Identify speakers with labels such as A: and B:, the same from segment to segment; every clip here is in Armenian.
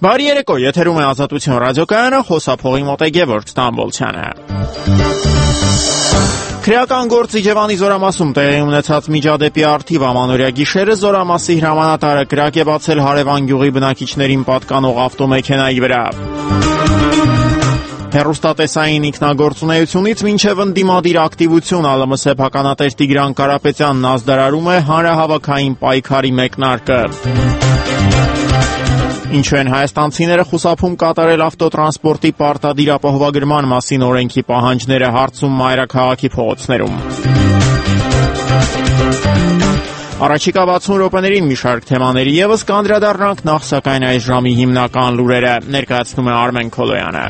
A: Բարի երեկո, եթերում է Ազատություն ռադիոկայանը, խոսափողի մոտ է Գևորգ Ստամբոլցյանը։ Քրեական գործ Իջևանի Զորամասում տեղի ունեցած միջադեպի առթիվ ամանորյա գիշերը Զորամասի հրամանատարը կրակ է բացել հարևան գյուղի բնակիչներին պատկանող ավտոմեքենայի վրա։ Հեռուստատեսային ինքնագործունեությունից մինչև ընդդիմադիր ակտիվություն ԱԼՄՍ սեփականատեր Տիգրան Կարապետյանն ազդարարում է հանրահավաքային պայքարի մեկնարկը։ Ինչու են հայաստանցիները խուսափում կատարել ավտոտրանսպորտի պարտադիր ապահովագրման մասին օրենքի պահանջները, հարցում մայրաքաղաքի փողոցներում։ Առաջիկա 60 րոպեներին մի շարք թեմաների ևս կանդրադառնանք, նախ սակայն այս ժամի հիմնական լուրերը ներկայացնում է Արմեն Քոլոյանը։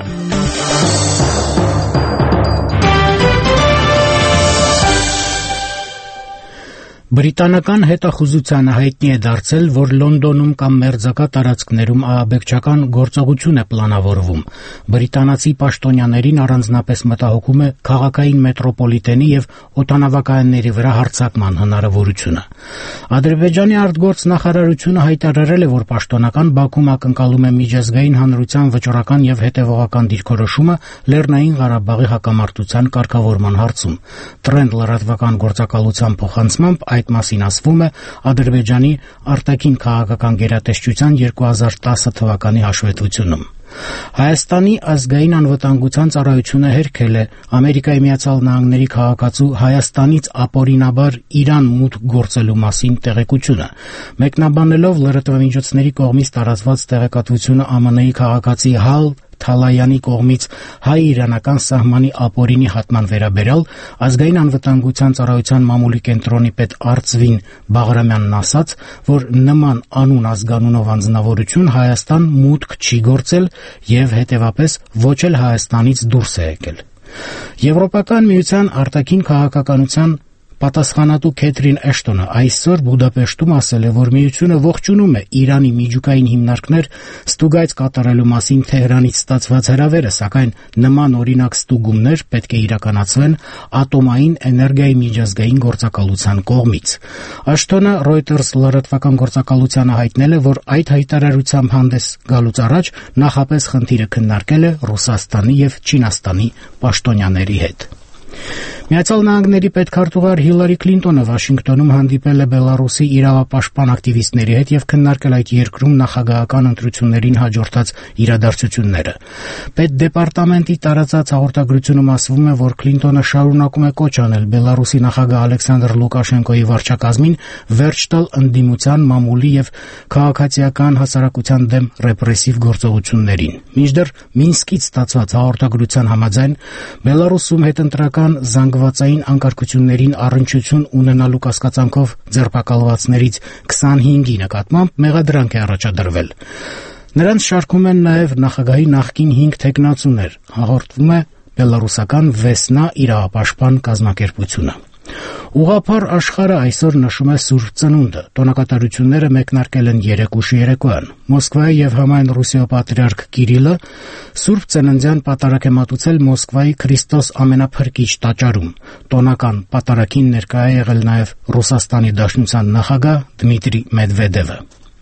B: Բրիտանական հետախուզությանը հայտնի է դարձել, որ Լոնդոնում կամ մերձակա տարածքներում ահաբեկչական գործողություն է պլանավորվում։ Բրիտանացի պաշտոնյաներին առանձնապես մտահոգում է քաղաքային մետրոպոլիտենի եւ օդանավակայանների վրա հարձակման հնարավորությունը։ Ադրբեջանի արտգործ նախարարությունը հայտարարել է, որ պաշտոնական Բաքուն ակնկալում է միջազգային հանրության վճռական եւ հետեւողական դիրքորոշումը Լեռնային Ղարաբաղի հակամարտության կարգավորման հարցում։ Տրենդ լրատվական գործակալության փոխանցմամբ այդ մասին ասվում է Ադրբեջանի արտաքին քաղաքական գերատեսչության 2010 թվականի հաշվետվությունում։ Հայաստանի ազգային անվտանգության ծառայությունը հերքել է Ամերիկայի Միացյալ Նահանգների քաղաքացու Հայաստանից ապօրինաբար Իրան մուտք գործելու մասին տեղեկությունը։ Մեկնաբանելով լրատվամիջոցների կողմից տարածված տեղեկատվությունը ԱՄՆ-ի քաղաքացի Հալ Թալայանի կողմից հայ-իրանական սահմանի ապօրինի հատման վերաբերյալ ազգային անվտանգության ծառայության մամուլի կենտրոնի պետ Արծվին Բաղրամյանն ասաց, որ նման անուն ազգանունով անձնավորություն Հայաստան մուտք չի գործել եւ հետեւապես ոչ էլ Հայաստանից դուրս է եկել։ Եվրոպական միության արտաքին քաղաքականության պատասխանատու Քեթրին Էշտոնը այսօր Բուդապեշտում ասել է, որ միությունը ողջունում է Իրանի միջուկային հիմնարկներ ստուգայց կատարելու մասին Թեհրանից ստացված հրավերը, սակայն նման օրինակ ստուգումներ պետք է իրականացվեն ատոմային էներգիայի միջազգային գործակալության կողմից։ Էշտոնը Reuters լրատվական գործակալությանը հայտնել է, որ այդ հայտարարությամբ հանդես գալուց առաջ նախապես խնդիրը քննարկել է Ռուսաստանի եւ Չինաստանի պաշտոնյաների հետ։ Միացյալ Նահանգների պետքարտուղար Հիլարի Քլինտոնը Վաշինգտոնում հանդիպել է Բելարուսի իրավապաշտպան ակտիվիստների հետ եւ քննարկել այդ երկրում նախագահական ընտրություններին հաջորդած իրադարձությունները։ Պետդեպարտամենտի տարածած հաղորդագրությունում ասվում է, որ Քլինտոնը շարունակում է կոչ անել Բելարուսի նախագահ Ալեքսանդր Լուկաշենկոյի վարչակազմին վերջ տալ ընդդիմության, մամուլի եւ քաղաքացիական հասարակության դեմ ռեպրեսիվ գործողություններին։ Մինչդեռ Մինսկից ստացված հաղորդագրության համաձայն Բելարուսում հետընտրական զանգվածային անկարգություններին առնչություն ունենալու կասկածանքով ձերբակալվածներից 25-ի նկատմամբ մեղադրանք է առաջադրվել։ Նրանց շարքում են նաև նախագահի նախկին 5 թեկնածուներ, հաղորդվում է բելարուսական Վեսնա իրավապաշտպան կազմակերպությունը։ Ուղղափառ աշխարհը այսօր նշում է Սուրբ Ծնունդը։ Տոնակատարությունները մեկնարկել են 3 ուշի երեկոյան։ Մոսկվայի եւ համայն Ռուսիա պատրիարք Կիրիլը Սուրբ Ծննդյան պատարակ է մատուցել Մոսկվայի Քրիստոս ամենափրկիչ տաճարում։ Տոնական պատարակին ներկայ է եղել նաեւ Ռուսաստանի Դաշնության նախագահ Դմիտրի Մեդվեդևը։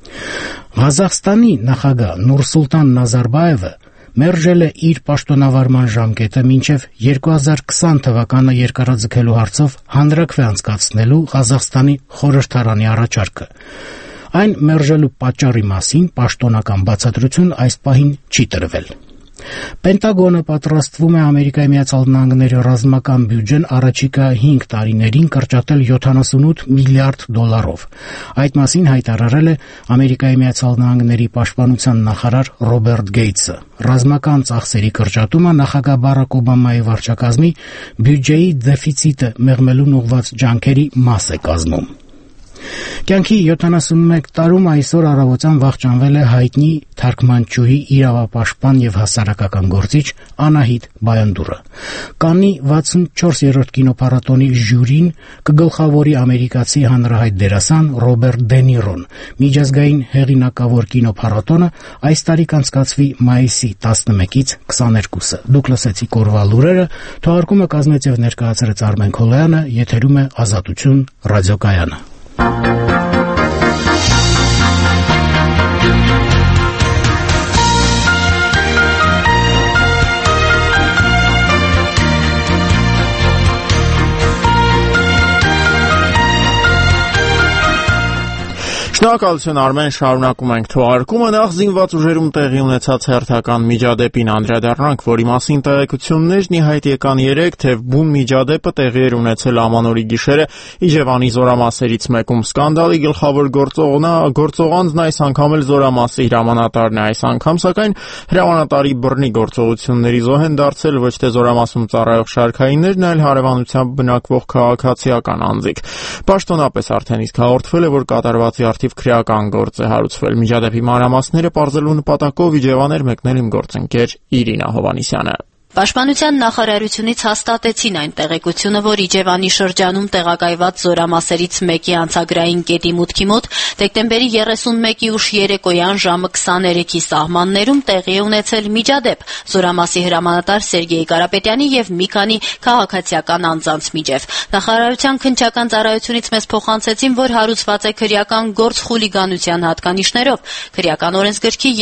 B: Ղազախստանի նախագահ Նուրսուլտան Նազարբաևը մերժել է իր պաշտոնավարման ժամկետը մինչև 2020 թվականը երկարաձգելու հարցով հանրաքվե անցկացնելու Ղազախստանի խորհրդարանի առաջարկը։ Այն մերժելու պատճառի մասին պաշտոնական բացատրություն այս պահին չի տրվել։ Պենտագոնը պատրաստվում է Ամերիկայի Միացյալ Նահանգների ռազմական բյուջեն առաջիկա 5 տարիներին կրճատել $78 միլիարդ։ Այդ մասին հայտարարել է Ամերիկայի Միացյալ Նահանգների պաշտպանության նախարար Ռոբերտ Գեյթսը։ Ռազմական ծախսերի կրճատումը նախագահ Բարակ Օբամայի վարչակազմի բյուջեի դեֆիցիտը մեղմելուն ուղղված ջանքերի մաս է կազմում։ Կյանքի 71 տարում այսօր առավոտյան վախճանվել է հայտնի թարգմանչուհի, իրավապաշտպան եւ հասարակական գործիչ Անահիտ Բայանդուրը։ Կաննի 64-րդ կինոփառատոնի ժյուրին կգլխավորի ամերիկացի հանրահայտ դերասան Ռոբերտ Դե Նիրոն։ Միջազգային հեղինակավոր կինոփառատոնը այս տարի կանցկացվի մայիսի 11-ից 22-ը։ Դուք լսեցիք օրվա լուրերը, թողարկումը կազմեց եւ ներկայացրեց Արմեն Քոլոյանը, եթերում է Ազատություն ռադիոկայանը։
A: Շնորհակալություն Արմեն, շարունակում ենք թողարկումը։ Նախ զինված ուժերում տեղի ունեցած հերթական միջադեպին անդրադառնանք, որի մասին տեղեկություններն ի հայտ եկան 3, թե բուն միջադեպը տեղի էր ունեցել ամանորի գիշերը Իջևանի զորամասերից մեկում։ Սկանդալի գլխավոր գործողանձն այս անգամ էլ զորամասի հրամանատարն է։ Այս անգամ սակայն հրամանատարի բռնի գործողությունների զոհ են դարձել ոչ թե զորամասում ծառայող շարքայիններն, այլ հարևանությամբ բնակվող քաղաքացիական անձիկ։ Պաշտոնապես արդեն իսկ հաղորդվել է, որ կատարվածի արդիվ քրեական գործ է հարուցվել։ Միջադեպի մանրամասները պարզելու նպատակով Իջևան էր մեկնել իմ գործընկեր Իրինա Հովանիսյանը։
C: Պաշտպանության նախարարությունից հաստատեցին այն տեղեկությունը, որ Իջևանի շրջանում տեղակայված զորամասերից մեկի անցագրային կետի մուտքի մոտ դեկտեմբերի 31-ի ուշ երեկոյան ժամը 23-ի սահմաններում տեղի է ունեցել միջադեպ զորամասի հրամանատար Սերգեյ Կարապետյանի եւ մի քանի քաղաքացիական անձանց միջև։ Նախարարության քննչական ծառայությունից մեզ փոխանցեցին, որ հարուցված է քրեական գործ խուլիգանության հատկանիշներով, քրեական օրենսգրքի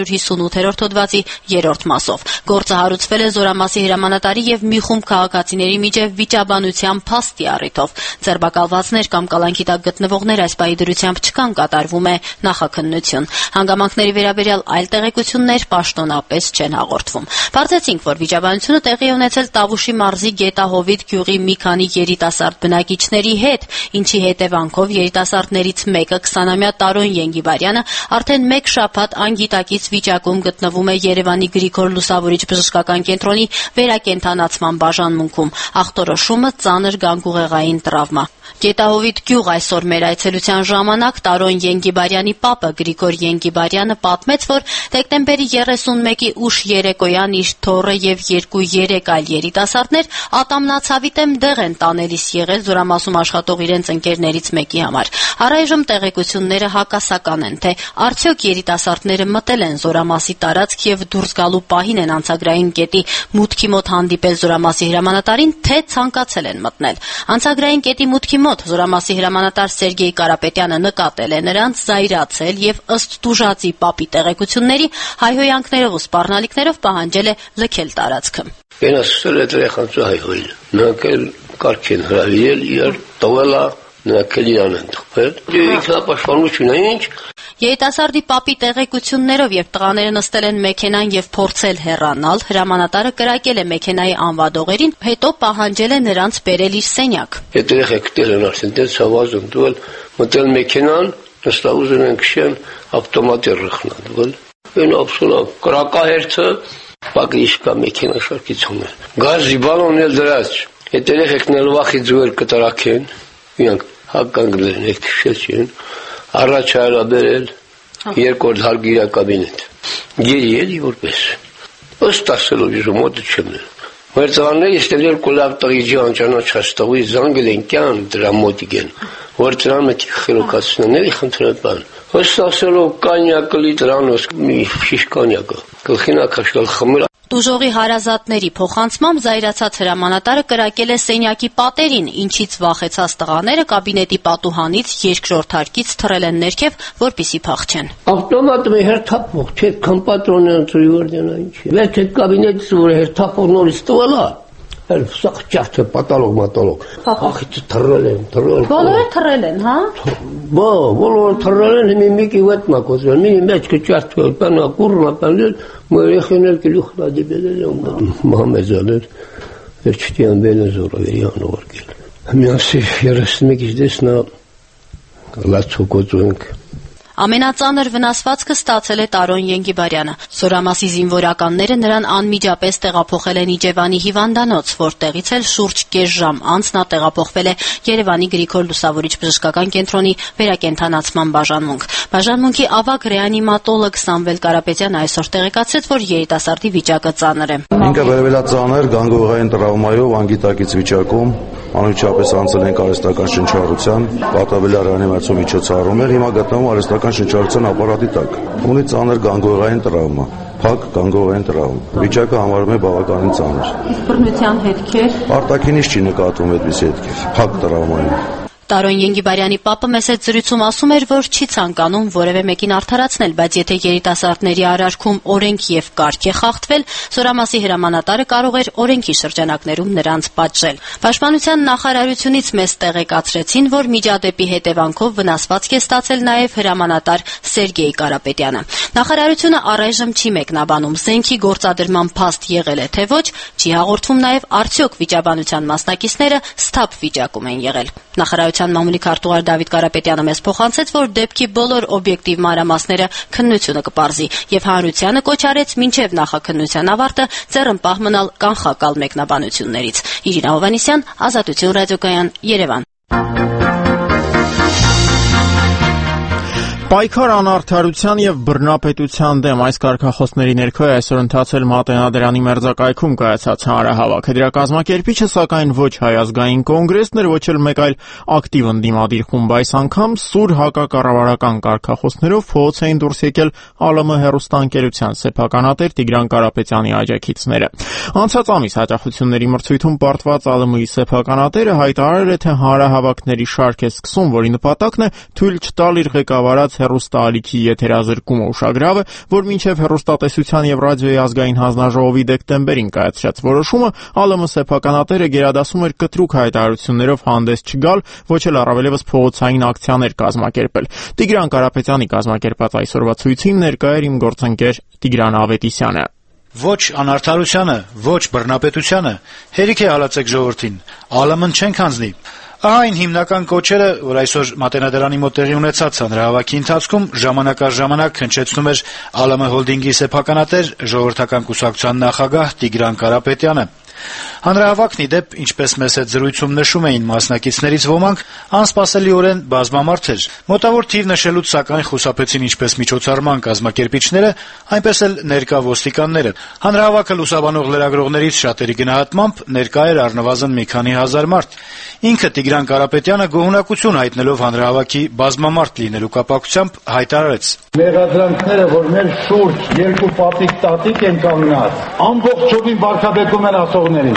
C: 258-րդ հոդվածի 3-րդ մասով։ Գործը հարուցվել է զորամասի հրամանատարի եւ մի խումբ քաղաքացիների միջև վիճաբանության փաստի առիթով։ Ձերբակալվածներ կամ կալանքի տակ գտնվողներ այս պահի դրությամբ չկան, կատարվում է նախաքննություն։ Հանգամանքների վերաբերյալ այլ տեղեկություններ պաշտոնապես չեն հաղորդվում։ Բարձեցինք, որ վիճաբանությունը տեղի է ունեցել Տավուշի մարզի Գետահովիտ գյուղի մի քանի երիտասարդ բնակիչների հետ, ինչի հետևանքով երիտասարդներից մեկը 20-ամյա Տարոն Ենգիբարյանը արդեն 1 շաբաթ անգիտակից վիճակում գտնվում է Երևանի Գրիգոր Լուսավորիչ բժշկական կենտրոնի վերակենդանացման բաժանմունքում։ Ախտորոշումը ծանր գանգուղեղային տրավմա։ Գետահովիտ գյուղ այսօր մեր այցելության ժամանակ Տարոն Ենգիբարյանի պապը Գրիգոր Ենգիբարյանը պատմեց, որ դեկտեմբերի 31-ի ուշ երեկոյան իր թոռը եւ 2-3 այլ երիտասարդներ ատամնացավիտեմ դեղ են տանելիս եղել զորամասում աշխատող իրենց ընկերներից մեկի համար։ Առայժմ տեղեկությունները հակասական են, թե արդյոք երիտասարդները մտել են զորամասի տարածք եւ դուրս գալու պահին են անցագրային կետի մուտքի մոտ հանդիպել զորամասի հրամանատարին, թե ցանկացել են մտնել։ Անցագրային կետի մուտքի մոտ զորամասի հրամանատար Սերգեյ Կարապետյանը նկատել է նրանց, զայրացել եւ ըստ տուժածի պապի տեղեկությունների հայհոյանքներով ու սպառնալիքներով պահանջել է լքել տարածքը։
D: Գնացել է դրեխանցու հայհոյել։ Նրանք էլ կարգեն հրավիրել իրար տվելա Նրանքելիան են թխվել։ Ինքնապաշտպանություն է ինչ։
C: Երիտասարդի պապի տեղեկություններով, երբ տղաները նստել են մեքենան եւ փորձել հեռանալ, հրամանատարը կրակել է մեքենայի անվադողերին, հետո պահանջել է նրանց բերել իր սենյակ։
D: Այդ երեխեքներն են արդեն դες հավազում դուել, մտել մեքենան, նստա ուզում են քշեն ավտոմատի ռխնալ։ Այն absolut կրակահերթը պագրիշկա մեքենա շարքիցում է։ Գազի բալոնն էլ դրած։ Այդ երեխեքները վախի ձուեր կտրակեն, իրանք հականգներն եք քշեցին։ Առաջ հարաբերել երկրորդ հարգիրա կաբինետ։ Գերի էլի որպես։ Ըստ ասելով իժ մոդը չեմ։ Վերցանները ստել երկու լավ տղի ջան ճանաչաստողի զանգել են կյան դրա մոտիկեն։ Որ դրան մտի խելոքացնների խնդրապան։ Ըստ ասելով կանյակը լիտրանոս մի շիշ կանյակը։ Գլխինա քաշել խմել։
C: Տուժողի հարազատների փոխանցմամբ զայրացած հրամանատարը կրակել է սենյակի պատերին, ինչից վախեցած տղաները կաբինետի պատուհանից երկրորդ հարկից թռել են ներքև, որպեսզի փախչեն։
D: Ավտոմատը հերթափող, չէ, քան պատրոնը ծույորդենա ինչ։ Վեց այդ կաբինետից որ հերթափող նորից տվելա, էլ սախ ջարդը պատալող։ Ախիտ թռել են։
C: Բոլորը թռել են, հա։
D: Բոլորը թռել են, միմիկի վետ մակոզել, մի մեջքը ջարդվել, բանա կուրնա բանել, մերեխեներ գլուխնա դիբել են, մահմեզաներ, վերջտյան բելը զորավերի անողարկել։ Միասի 31-ից դեսնա լացոկոծու ենք։
C: Ամենածանր վնասվածքը ստացել է Տարոն Ենգիբարյանը։ Զորամասի զինվորականները նրան անմիջապես տեղափոխել են Իջևանի հիվանդանոց, որտեղից էլ շուրջ կես ժամ անց նա տեղափոխվել է Երևանի Գրիգոր Լուսավորիչ բժշկական կենտրոնի վերակենդանացման բաժանմունք։ Բաժանմունքի ավագ ռեանիմատոլոգ Սամվել Կարապետյանը այսօր տեղեկացրեց, որ երիտասարդի վիճակը ծանր է։
E: Ինքը վերաբերածանր գանգուղեղային տրավմայով անգիտակից վիճակում, անմիջապես անցել են արհեստական շնչառության, պատաբելյար ռեանիմացիոն միջոցառումներ, հիմա գտնվում արհեստական շնչառության ապարատի տակ։ Ունի ծանր գանգուղեղային տրավմա, փակ գանգուղեղային տրավմա։ Վիճակը համարվում է բավականին ծանր։
C: Իսկ բռնության հետքեր
E: արտաքինից չի նկատվում այդպիսի հետքեր, փակ տրավմային։
C: Տարոն Ենգիբարյանի պապը մեծ զրույցում ասում էր, որ չի ցանկանում որևէ մեկին արդարացնել, բայց եթե երիտասարդների արարքում օրենք եւ կարգ է խախտվել, Զորամասի հրամանատարը կարող էր օրենքի շրջանակներում նրանց պատժել։ Պաշտպանության նախարարությունից մեզ տեղեկացրեցին, որ միջադեպի հետևանքով վնասվածք է ստացել նաեւ հրամանատար Սերգեյ Կարապետյանը։ Նախարարությունը առայժմ չի մեկնաբանում զենքի գործադրման փաստ եղել է թե ոչ, չի հաղորդվում նաեւ արդյոք վիճաբանության մասնակիցները սթափ վիճակում են եղել։ Նախարարության մամուլի քարտուղար Դավիթ Կարապետյանը մեզ փոխանցեց, որ դեպքի բոլոր օբյեկտիվ մանրամասները քննությունը կպարզի եւ հանրությանը կոչ արեց մինչեւ նախաքննության ավարտը ձեռնպահ մնալ կանխակալ մեկնաբանություններից։ Իրինա Հովհաննիսյան, Ազատություն ռադիոկայան, Երևան։
A: Պայքար անարդարության եւ բռնապետության դեմ այս կարգախոսների ներքո այսօր ընթացել Մատենադարանի մերձակայքում կայացած հանրահավաքը։ Դրա կազմակերպիչը սակայն ոչ Հայ ազգային կոնգրեսն էր, ոչ էլ մեկ այլ ակտիվ ընդդիմադիր խումբ, այս անգամ սուր հակակառավարական կարգախոսներով փողոց էին դուրս եկել ԱԼՄ հեռուստաընկերության սեփականատեր Տիգրան Կարապետյանի աջակիցները։ Անցած ամիս հաճախությունների մրցույթում պարտված ԱԼՄ-ի սեփականատերը հայտարարել է, թե հանրահավաքների շարք է սկսում, որի նպատակն է թույլ չտալ իր ղեկավարած հեռուստաալիքի եթերազրկումը ուշագրավը, որ մինչև հեռուստատեսության եւ ռադիոյի ազգային հանձնաժողովի դեկտեմբերին կայացրած որոշումը ԱԼՄ սեփականատերը գերադասում էր կտրուկ հայտարարություններով հանդես չգալ, ոչ էլ առավելևս փողոցային ակցիաներ կազմակերպել։ Տիգրան Կարապետյանի կազմակերպած այսօրվա ցույցին ներկա էր իմ գործընկեր Տիգրան Ավետիսյանը։
F: Ոչ անարդարությանը, ոչ բռնապետությանը, հերիք է հալածեք ժողովրդին, ԱԼՄ-ն չենք հանձնի։ Ահա այն հիմնական կոչերը, որ այսօր Մատենադարանի մոտ տեղի ունեցած հանրահավաքի ընթացքում ժամանակ առ ժամանակ հնչեցնում էր ԱԼՄ հոլդինգի սեփականատեր Ժողովրդական կուսակցության նախագահ Տիգրան Կարապետյանը։ Հանրահավաքն ի դեպ, ինչպես մեզ հետ զրույցում նշում էին մասնակիցներից ոմանք, անսպասելիորեն բազմամարդ էր։ Մոտավոր թիվ նշելուց սակայն խուսափեցին ինչպես միջոցառման կազմակերպիչները, այնպես էլ ներկա ոստիկանները։ Հանրահավաքը լուսաբանող լրագրողներից շատերի գնահատմամբ ներկա էր առնվազն մի քանի հազար մարդ։ Ինքը Տիգրան Կարապետյանը գոհունակություն հայտնելով հանրահավաքի բազմամարդ լինելու կապակցությամբ հայտարարեց.
G: Մեղադրանքները, որ մեր շուրջ երկու պատիկ տատիկ են կանգնած, ամբողջովին վարկաբեկում են ասողներին։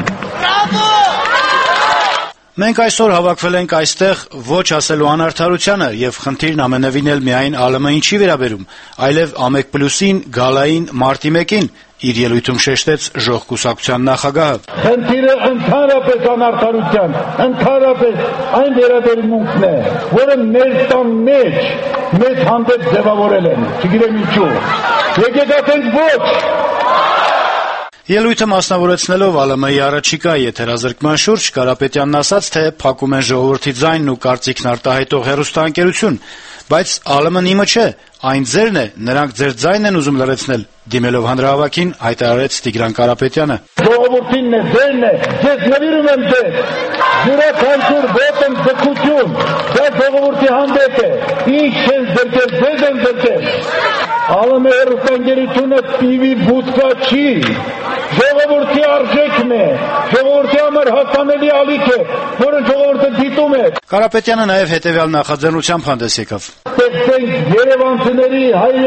F: Մենք այսօր հավաքվել ենք այստեղ ոչ ասելու անարդարությանը եւ խնդիրն ամենևին էլ միայն ԱԼՄ-ին չի վերաբերում, այլև ԱՄԵԿ+-ին, գալային մարտի 1-ին, իր ելույթում շեշտեց Ժողովրդակցության նախագահը։
G: Խնդիրը ընդհանրապես անարդարության, ընդհանրապես այն վերաբերմունքն է, որը մեր տան մեջ մեզ հանդեպ ձևավորել են, չգիտեմ ինչու։ Եկեք ասենք ոչ։
F: Ելույթը մասնավորեցնելով ԱԼՄ-ի առաջիկա եթերազրկման շուրջ Կարապետյանն ասաց, թե փակում են ժողովրդի ձայնն ու կարծիքն արտահայտող հեռուստաընկերություն, բայց ԱԼՄ-ն իմը չէ, այն ձերն է, նրանք ձեր ձայնն են ուզում լրացնել, դիմելով հանրահավաքին հայտարարեց Տիգրան Կարապետյանը։
G: Ժողովրդինն է, ձերն է, ես նվիրում եմ ձեզ, յուրաքանչյուր ոտ եմ ձգություն, դա ժողովրդի հանդեպ է, ինչ չեն ձգել, ձեզ են ձգել։ ԱԼՄ հեռուստաընկերությունը TV բուտկա չի, ժողովրդի արժեքն է, ժողովրդի համար հասանելի ալիք է, որը ժողովուրդը դիտում է։
F: Կարապետյանը նաև հետևյալ նախաձեռնությամբ հանդես եկավ.
G: Տեսնենք երևանցիների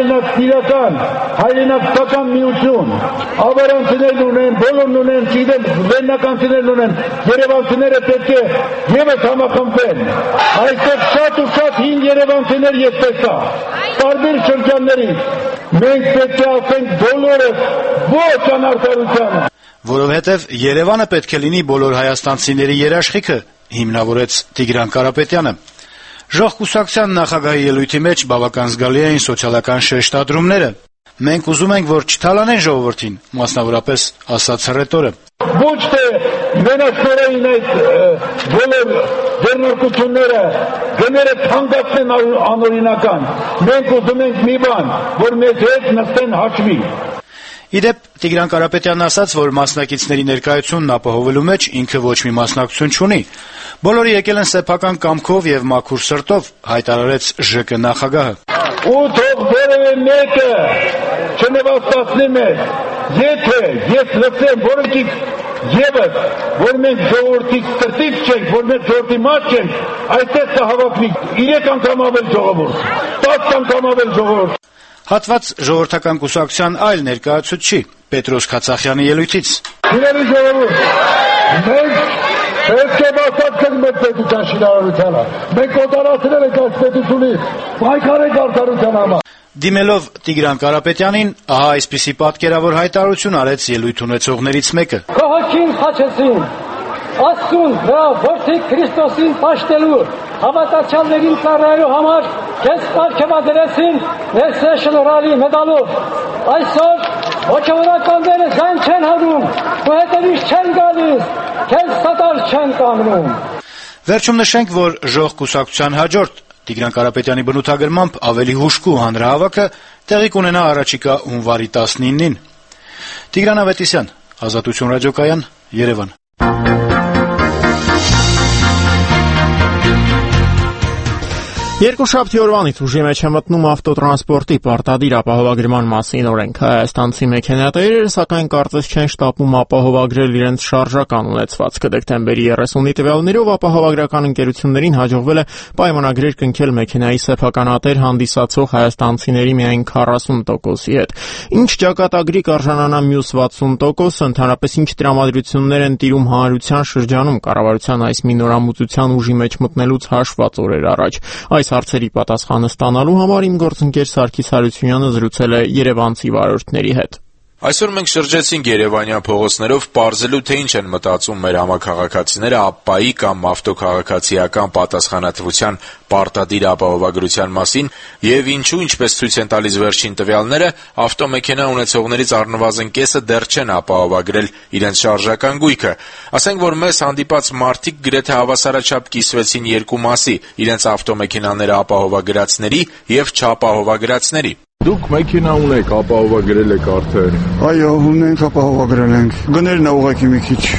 G: հայրենակցական միություն, ավարանցիներն ունեն, բոլորն ունեն, չգիտեմ, լեննականցիներն ունեն, երևանցիները պետք է ևս համախմբեն։ Այստեղ շատ ու շատ հին երևանցիներ ես տեսա, տարբեր շրջաններից։ Մենք պետք է ասենք բոլորս ոչ անարդարությանը։
F: Որովհետև Երևանը պետք է լինի բոլոր հայաստանցիների երաշխիքը, հիմնավորեց Տիգրան Կարապետյանը։ Ժողովրդակցության նախագահի ելույթի մեջ բավական զգալի էին սոցիալական շեշտադրումները։ Մենք ուզում ենք, որ չթալանեն ժողովրդին, մասնավորապես ասաց հռետորը։
G: Ոչ թե մենաշնորհային այդ բոլոր ձեռնարկությունները գները թանկացնեն անօրինական։ Մենք ուզում ենք մի բան, որ մեզ հետ նստեն հաշվի։
F: Իդեպ Տիգրան Կարապետյանն ասաց, որ մասնակիցների ներկայությունն ապահովելու մեջ ինքը ոչ մի մասնակցություն չունի։ Բոլորը եկել են սեփական կամքով եւ մաքուր սրտով, հայտարարեց ԺԿ նախագահը։
G: Ու թող որևէ մեկը չնվաստացնի մեզ, եթե ես լսեմ որոնք եւս, որ մենք ժողովրդի սրտից չենք, որ մենք ժողովրդի մաս չենք, այստեղ կհավաքվի 3 անգամ ավել ժողովուրդ, 10 անգամ ավել ժողովուրդ։
F: Հատված Ժողովրդական կուսակցության այլ ներկայացուցիչ Պետրոս Քացախյանի ելույթից.
G: Իրերի ժողովուրդ, մենք Պետք է բացատրենք մեր պետության շինարարությանը։ Մենք օտարացրել ենք այս պետությունից, պայքար ենք արդարության համար։
F: Դիմելով Տիգրան Կարապետյանին, ահա այսպիսի պատկերավոր հայտարարություն արեց ելույթ ունեցողներից մեկը։
H: Քաղաքին խաչեցին, Աստծուն նրա որդի Քրիստոսին պաշտելու հավատացյալներին ծառայելու համար քեզ պարգևադրեցին National Rally մեդալով։ Այսօր հոգևորականները զայն չեն հանում, ու հետևից չեն գալիս, քեզ սատար չեն կանգնում։
F: Վերջում նշենք, որ ժող կուսակցության հաջորդ Տիգրան Կարապետյանի բնութագրմամբ ավելի հուժկու հանրահավաքը տեղի կունենա առաջիկա հունվարի 19-ին։ Տիգրան Ավետիսյան, Ազատություն ռադիոկայան, Երևան։
A: Երկուշաբթի օրվանից ուժի մեջ է մտնում ավտոտրանսպորտի պարտադիր ապահովագրման մասին օրենք։ Հայաստանցի մեքենատերերը սակայն կարծես չեն շտապում ապահովագրել իրենց շարժական ունեցվածքը։ Դեկտեմբերի 30-ի տվյալներով ապահովագրական ընկերություններին հաջողվել է պայմանագրեր կնքել մեքենայի սեփականատեր հանդիսացող հայաստանցիների միայն 40%-ի հետ։ Ինչ ճակատագրի կարժանանա մյուս 60%, ընդհանրապես ինչ տրամադրություններ են տիրում հանրության շրջանում կառավարության այս մի նորամուծության ուժի մեջ մտնելուց հաշված օրեր առաջ։ Այս հարցերի պատասխանը ստանալու համար իմ գործընկեր Սարգիս Հարությունյանը զրուցել է երևանցի վարորդների հետ։
I: Այսօր մենք շրջեցինք երևանյան փողոցներով պարզելու, թե ինչ են մտածում մեր համաքաղաքացիները ԱՊՊԱ-ի կամ ավտոքաղաքացիական պատասխանատվության պարտադիր ապահովագրության մասին եւ ինչու, ինչպես ցույց են տալիս վերջին տվյալները, ավտոմեքենա ունեցողներից առնվազն կեսը դեռ չեն ապահովագրել իրենց շարժական գույքը։ Ասենք, որ մեզ հանդիպած մարդիկ գրեթե հավասարաչափ կիսվեցին երկու մասի՝ իրենց ավտոմեքենաները ապահովագրածների եւ չապահովագրածների։
J: Դուք մեքենա ունեք, ապահովագրել եք արդեն։
K: Այո, ունենք, ապահովագրել ենք։ Գներն ուղղակի մի քիչ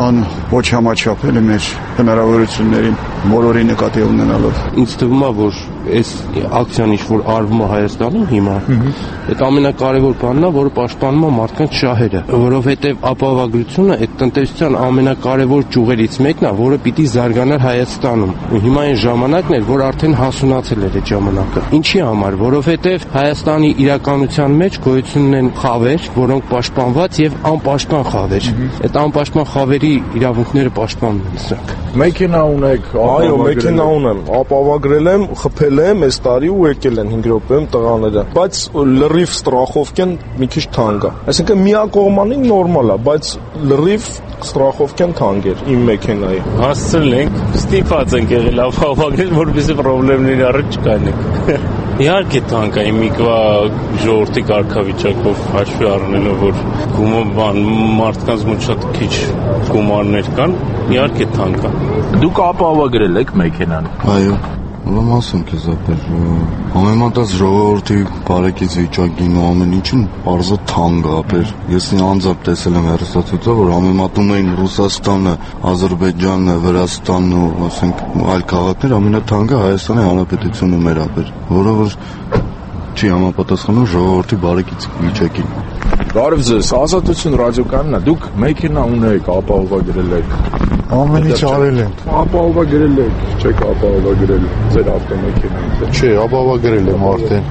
K: ոչ համաչափել է մեր հնարավորություններին, բոլորի նկատի ունենալով։
L: Ինձ թվում է, որ այս ակցիան ինչ որ արվում է Հայաստանում հիմա, այդ ամենակարևոր բանն է, որը պաշտպանում է մարդկանց շահերը, որովհետև ապահովագրությունը այդ տնտեսության ամենակարևոր ճյուղերից մեկն է, որը պիտի զարգանար Հայաստանում։ Ու հիմա այն ժամանակն էր, որ արդեն հասունացել էր այդ ժամանակը։ Ինչի համար, որովհետև Հայաստանի իրականության մեջ գոյություն ունեն խավեր, որոնք պաշտպանված եւ անպաշտպան խավեր։ Այդ անպաշտպան խավերի իրավունքները պաշտպանում են սրանք։
J: Մեքենա ունեք,
M: այո, մեքենա ունեմ, ապահովագրել եմ, խփել եմ այս տարի ու եկել են 5 րոպեում տղաները, բայց լրիվ ստրախովկեն մի քիչ թանկ է։ Այսինքն միակողմանին նորմալ է, բայց լրիվ ստրախովկեն թանկ էր իմ մեքենայի։
N: Հասցրել ենք, ստիպված ենք եղել ապահովագրել, որպեսզի խնդիրներ առաջ չգան։ Իհարկե թանկ է, իմիկվա ժողովրդի կարգավիճակով հաշվի առնելով, որ գումար մարդկանց մոտ շատ քիչ գումարներ կան, իհարկե թանկ է։
J: Դուք ապահովագրել եք մեքենան։
K: Այո, ուրեմն ասեմ քեզ ապեր, համեմատած ժողովրդի բարեկից վիճակին ու ամեն ինչին բարձր թանկ է ապեր։ Ես անձամբ տեսել եմ հեռուստացույցը, որ համեմատում էին Ռուսաստանը, Ադրբեջանը, Վրաստանն ու ասենք այլ քաղաքներ, ամենաթանկը Հայաստանի Հանրապետությունում էր ապեր, որը որ չի համապատասխանում ժողովրդի բարեկից վիճակին։
J: Բարև ձեզ, Ազատություն ռադիոկայանն է, դուք մեքենա ունեք, ապահովագրել եք։
K: Ամեն ինչ արել ենք։
J: Ապահովագրել եք, չեք ապահովագրել ձեր ավտոմեքենան։
K: Չէ, ապահովագրել եմ արդեն։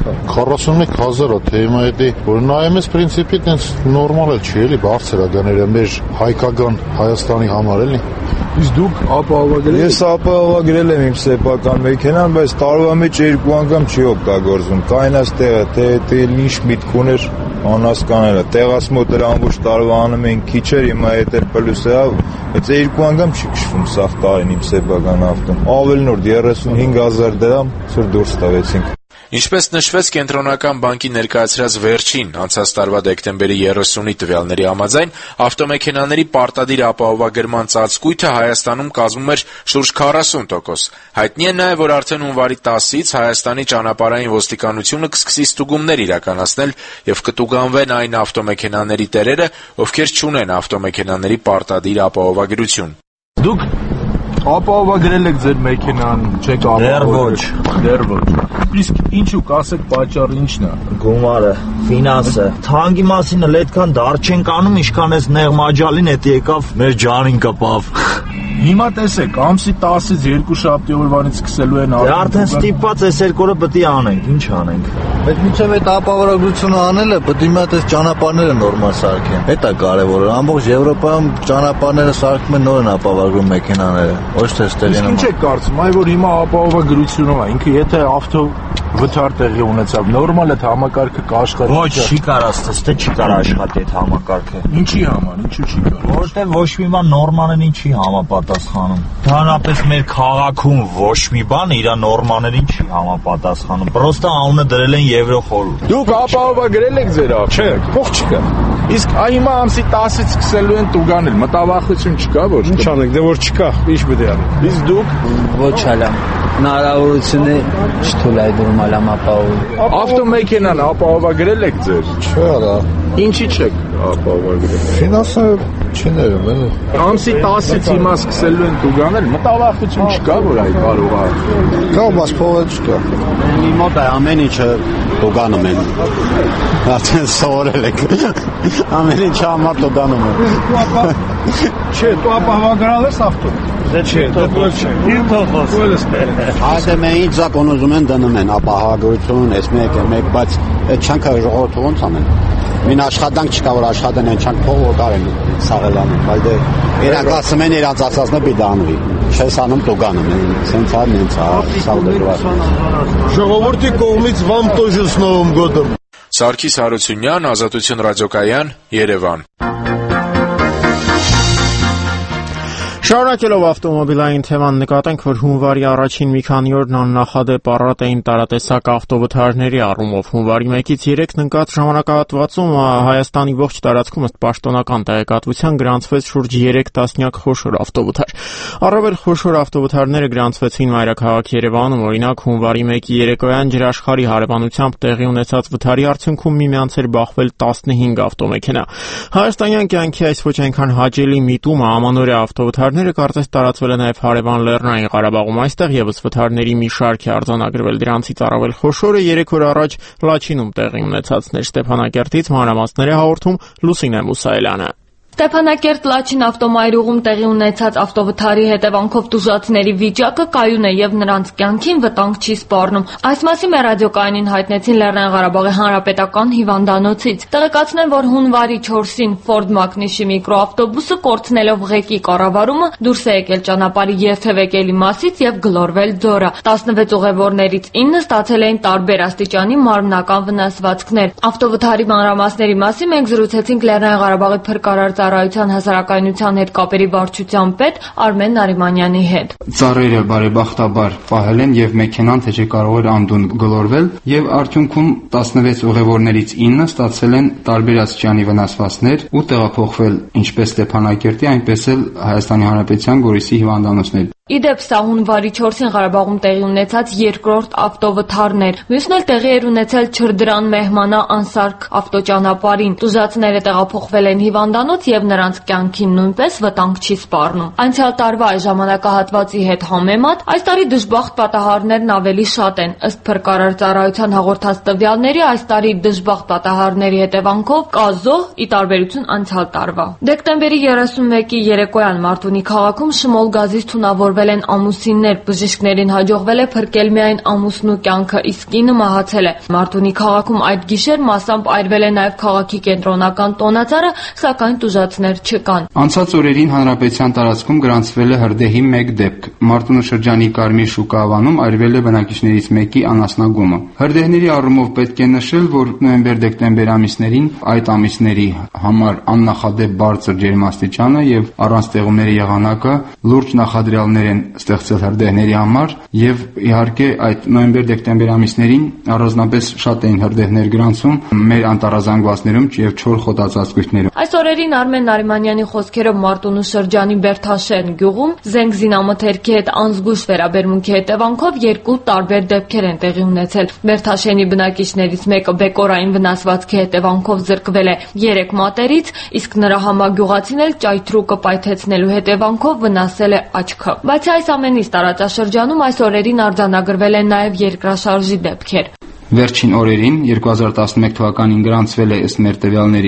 K: 41000-ը թեմա է, որ նայեմ ես պրինցիպի տենց նորմալ է չի, էլի բարձր է գները մեր հայկական Հայաստանի համար էլի։
J: Իսկ դուք ապահովագրել եք։
M: Ես ապահովագրել եմ իմ սեփական մեքենան, բայց տարվա մեջ 2 անգամ չի օգտագործում։ Կայնած տեղը, թե ինչ միտք ուներ անհասկանալի է։ Տեղաս մոտ դրա ամբողջ տարվա անում են քիչ էր, հիմա եթե պլյուս է, բայց 2 անգամ չի քշվում սաղ տարին իմ սեփական ավտոն։ Ավելի նոր 35000 դրամ ցույց դուրս տվեցինք։
I: Ինչպես նշվեց Կենտրոնական բանկի ներկայացրած վերջին անցած տարվա դեկտեմբերի 30-ի տվյալների համաձայն, ավտոմեքենաների պարտադիր ապահովագրման ծածկույթը Հայաստանում կազմում էր շուրջ 40%։ Հայտնի է նաև, որ արդեն հունվարի 10-ից Հայաստանի ճանապարհային ոստիկանությունը կսկսի ստուգումներ իրականացնել եւ կտուգանվեն այն ավտոմեքենաների տերերը, ովքեր չունեն ավտոմեքենաների պարտադիր ապահովագրություն։
J: Դուք ապահովագրել եք ձեր մեքենան, չեք ապահովագրել։ Դեռ ոչ։ Իսկ ինչու կասեք պատճառը ինչն է։
O: Գումարը, ֆինանսը։ Թանկի մասին էլ այդքան դար չենք անում, ինչքան էս նեղ մաջալին էդ եկավ մեր ջանին կպավ։
J: Հիմա տեսեք, ամսի 10-ից 2 շաբթի օրվանից սկսելու են
O: արդեն ստիպված այս երկու օրը պետք է անենք, ինչ անենք։
K: Բայց մինչև այդ ապահովագրությունը անելը պետք է մատ այս ճանապարհները նորմալ սարքեն։ Դա է կարևորը։ Ամբողջ Եվրոպայում ճանապարհները սարքում են, նոր են ապահովագրում մեքենաները, ոչ թե ստեղին։
J: Ինչ եք կարծում, այ որ հիմա ապահովագրությունով է, ինքը եթե ավտովթար տեղի ունեցավ, նորմալ է համակարգը կաշխատի։
O: Ոչ, չի կարա, ստե չի կարա աշխատի այդ համակարգը։
J: Ինչի համար, ինչու չի կարա։
O: Որտեղ ոչ մի բան նորմալներին չի համապատասխանում։ Հանրապես մեր քաղաքում ոչ մի բան իր նորմալներին չի համապատասխանում։ Պրոստը անունը դրել են Եվրոխորհուրդ։
J: Դուք ապահովագրել եք ձեր չէ, փող չկա։ Իսկ հիմա ամսի 10-ից սկսելու են տուգանել, մտավախություն չկա ոչ։
P: Ինչ անենք, դե որ չկա, ինչ պետք է անենք։
J: Իսկ դուք
Q: ոչ ալամ։ Հնարավորությունը չթույլ է դուրս ալամ ապահովում։
J: Ավտոմեքենան ապահովագրել եք ձեր։
K: Չէ, հա։
J: Ինչի՞ չեք ապահովագրել։
K: Ֆինանսը չներում է։
J: Ամսի 10-ից հիմա սկսելու են տուգանել, մտավախություն չկա, որ այ կարող է։
K: Կա, բայց փողը չկա։
P: Մի մոտ է ամեն ինչը տուգանում են։ Արդեն սովորել եք։ Ամեն ինչը համար տուգանում են։
J: Չէ, դու ապահովագրել ես ավտո։
P: Չէ, Այդը մենք ինչ закон ուզում են դնում են ապահովագրություն, այս մեկ, բայց այդ չանքը ժողովուրդը ոնց անեն։ Մին աշխատանք չկա, որ աշխատեն են չանք փող կարեն սաղելանում, բայց դե իրանք ասում են իրանց ասածը պիտի անվի։ Չես անում տուգանում են, սենց է, նենց է, սա դժվար։
K: Ժողովրդի կողմից вам тоже с Новым годом։
I: Սարգիս Հարությունյան, Ազատություն ռադիոկայան, Երևան։
A: Շարունակելով ավտոմոբիլային թեման նկատենք, որ հունվարի առաջին մի քանի օրն աննախադեպ առատ էին տարատեսակ ավտովթարների առումով։ Հունվարի 1-ից 3-ն ընկած ժամանակահատվածում Հայաստանի ողջ տարածքում ըստ պաշտոնական տեղեկատվության գրանցվեց շուրջ 3 տասնյակ խոշոր ավտովթար։ Առավել խոշոր ավտովթարները գրանցվեցին մայրաքաղաք Երևանում, օրինակ հունվարի 1-ի երեկոյան ջրաշխարհի հարևանությամբ տեղի ունեցած վթարի արդյունքում միմյանց էր բախվել 15 ավտոմեքենա։ Հայաստանյան կյանքի այս ոչ այնքան հաճելի միտումը ամանորյա ավտովթարները կարծես տարածվել է նաև հարևան Լեռնային Ղարաբաղում, այստեղ եւս վթարների մի շարք է արձանագրվել, դրանցից առավել խոշորը 3 օր առաջ Լաչինում տեղի ունեցածն էր։ Ստեփանակերտից մանրամասները հաղորդում Լուսինե Մուսայելյանը։
R: Ստեփանակերտ Լաչին ավտոմայրուղում տեղի ունեցած ավտովթարի հետևանքով տուժածների վիճակը կայուն է եւ նրանց կյանքին վտանգ չի սպառնում։ Այս մասին մեր ռադիոկայանին հայտնեցին Լեռնային Ղարաբաղի Հանրապետական հիվանդանոցից։ Տեղեկացնեմ, որ հունվարի 4-ին Ford Magnishi միկրոավտոբուսը կորցնելով ղեկի կառավարումը դուրս է եկել ճանապարհի երթևեկելի մասից եւ գլորվել ձորը։ 16 ուղևորներից 9 ստացել էին տարբեր աստիճանի մարմնական վնասվածքներ։ Ավտովթարի մանրամասների մասին մենք զրուցեցինք Լեռնային Ղարաբաղի փրկարար Ծառայության հասարակայնության հետ կապերի վարչության պետ Արմեն Նարիմանյանի հետ։
S: Ծառերը բարեբախտաբար պահել են եւ մեքենան թե կարող էր անդուն գլորվել եւ արդյունքում 16 ուղևորներից 9 ստացել են տարբեր աստիճանի վնասվածքներ ու տեղափոխվել ինչպես Ստեփանակերտի, այնպես էլ Հայաստանի Հանրապետության Գորիսի հիվանդանոցներ։
R: Իդեպ սա հունվարի 4-ին Ղարաբաղում տեղի ունեցած երկրորդ ավտովթարն էր։ Մյուսն էլ տեղի էր ունեցել Չրդրան Մեհմանա Անսարք ավտոճանապարհին։ Տուժածները տեղափոխվել են հիվանդանոց եւ նրանց կյանքին նույնպես վտանգ չի սպառնում։ Անցյալ տարվա այս ժամանակահատվածի հետ համեմատ այս տարի դժբախտ պատահարներն ավելի շատ են։ Ըստ փրկարար ծառայության հաղորդած տվյալների այս տարի դժբախտ պատահարների հետևանքով կա զոհ՝ ի տարբերություն անցյալ տարվա։ Դեկտեմբերի 31-ի երեկոյան Մարտունի քաղաքում Շմոլ գազից թունավորվել են ամուսիններ, բժիշկներին հաջողվել է փրկել միայն ամուսնու կյանքը, իսկ կինը մահացել է։ Մարտունի քաղաքում այդ գիշեր մասամբ այրվել է նաև քաղաքի կենտրոնական տոնածառը, սակայն տուժածներ չկան։
S: Անցած օրերին հանրապետության տարածքում գրանցվել է հրդեհի 1 դեպք։ Մարտունու շրջանի Կարմիր շուկայավանում այրվել է բնակիչներից մեկի անասնագումը։ Հրդեհների առումով պետք է նշել, որ նոյեմբեր-դեկտեմբեր ամիսներին այդ ամիսների համար աննախադեպ բարձր ջերմաստիճանը եւ առանց տեղումների եղանակը լուրջ նախադրյալներ են ստեղծել հրդեհների համար եւ իհարկե այդ նոյեմբեր-դեկտեմբեր ամիսներին առանձնապես շատ էին հրդեհներ գրանցում մեր անտառազանգվածներում եւ չոր խոտածածկույթներում։
R: Այս օրերին Արմեն Նարիմանյանի խոսքերով Մարտունու շրջանի Բերթաշեն գյուղում զենք զինամթերքի հետ անզգույշ վերաբերմունքի հետևանքով 2 տարբեր դեպքեր են տեղի ունեցել։ Բերթաշենի բնակիչներից մեկը բեկորային վնասվածքի հետևանքով զրկվել է 3 մատերից, իսկ նրա համագյուղացին էլ ճայթրուկը պայթեցնելու հետևանքով վնասել է աչքը։ Բացի այս ամենից տարածաշրջանում այս օրերին արձանագրվել են նաև երկրաշարժի դեպքեր։
S: Վերջին օրերին 2011 թվականին գրանցվել է ըստ մեր տվյալների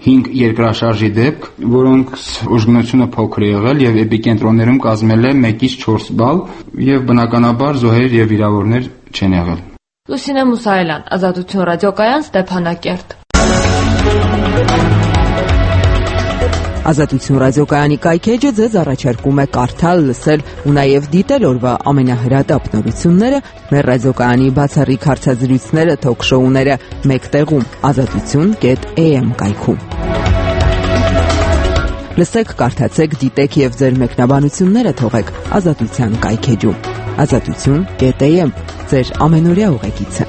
S: 5 երկրաշարժի դեպք, որոնք ուժգնությունը փոքր է եղել եւ էպիկենտրոններում կազմել է 1-ից 4 բալ եւ բնականաբար զոհեր եւ վիրավորներ չեն եղել։
R: Լուսինե Մուսայելյան, Ազատություն ռադիոկայան, Ստեփանակերտ։
T: Ազատություն ռադիոկայանի կայքեջը ձեզ առաջարկում է կարդալ, լսել ու նաև դիտել օրվա ամենահրատապ նորությունները մեր ռադիոկայանի բացառիկ հարցազրույցները, թոք-շոուները մեկ տեղում azatutun.am կայքում։ Լսեք, կարդացեք, դիտեք եւ ձեր մեկնաբանությունները թողեք Ազատության կայքեջում azatutun.am ձեր ամենօրյա ուղեկիցը։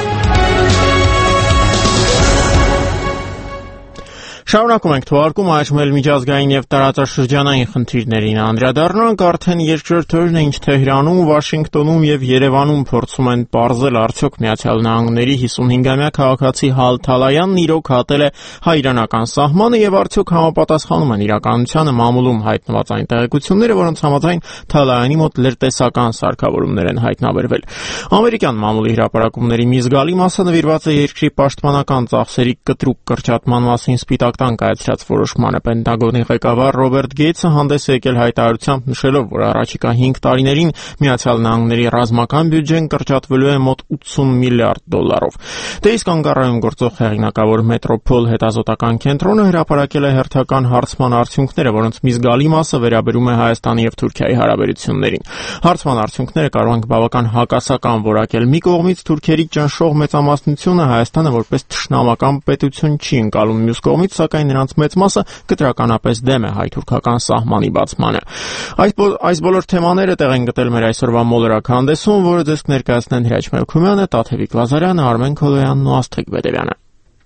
A: Շարունակում ենք թողարկում այժմ էլ միջազգային եւ տարածաշրջանային խնդիրներին անդրադառնանք, արդեն երկրորդ օրն է, ինչ Թեհրանում, Վաշինգտոնում եւ Երևանում փորձում են պարզել արդյոք Միացյալ Նահանգների 55-ամյա քաղաքացի Հալ Թալայանն իրոք հատել է հայ-իրանական սահմանը եւ արդյոք համապատասխանում են իրականությանը մամուլում հայտնված այն տեղեկությունները, որոնց համաձայն Թալայանի մոտ լրտեսական սարքավորումներ են հայտնաբերվել։ Ամերիկյան մամուլի հրապարակումների մի զգալի մասը նվիրված է երկրի պաշտպանական ծախսերի կտրուկ կրճատման մասին սպիտակ կայացրած որոշմանը։ Պենտագոնի ղեկավար Ռոբերտ Գեյթսը հանդես է եկել հայտարարությամբ նշելով, որ առաջիկա 5 տարիներին Միացյալ Նահանգների ռազմական բյուջեն կրճատվելու է մոտ $80 միլիարդ։ Դե իսկ Անկարայում գործող հեղինակավոր Մետրոպոլ հետազոտական կենտրոնը հրապարակել է հերթական հարցման արդյունքները, որոնց մի զգալի մասը վերաբերում է Հայաստանի եւ Թուրքիայի հարաբերություններին։ Հարցման արդյունքները կարող են բավական հակասական որակել։ Մի կողմից թուրքերի ճնշող մեծամասնությունը Հայաստանը որպես թշնամական պետություն չի ընկալում, մյուս կողմից սակայն նրանց մեծ մասը կտրականապես դեմ է հայ-թուրքական սահմանի բացմանը։ Այս բոլոր թեմաները տեղ են գտել մեր այսօրվա մոլորակ հանդեսում, որը ձեզ կներկայացնեն Հրաչ Մելքումյանը, Տաթևիկ Լազարյանը, Արմեն Քոլոյանն ու Աստղիկ Բեդևյանը։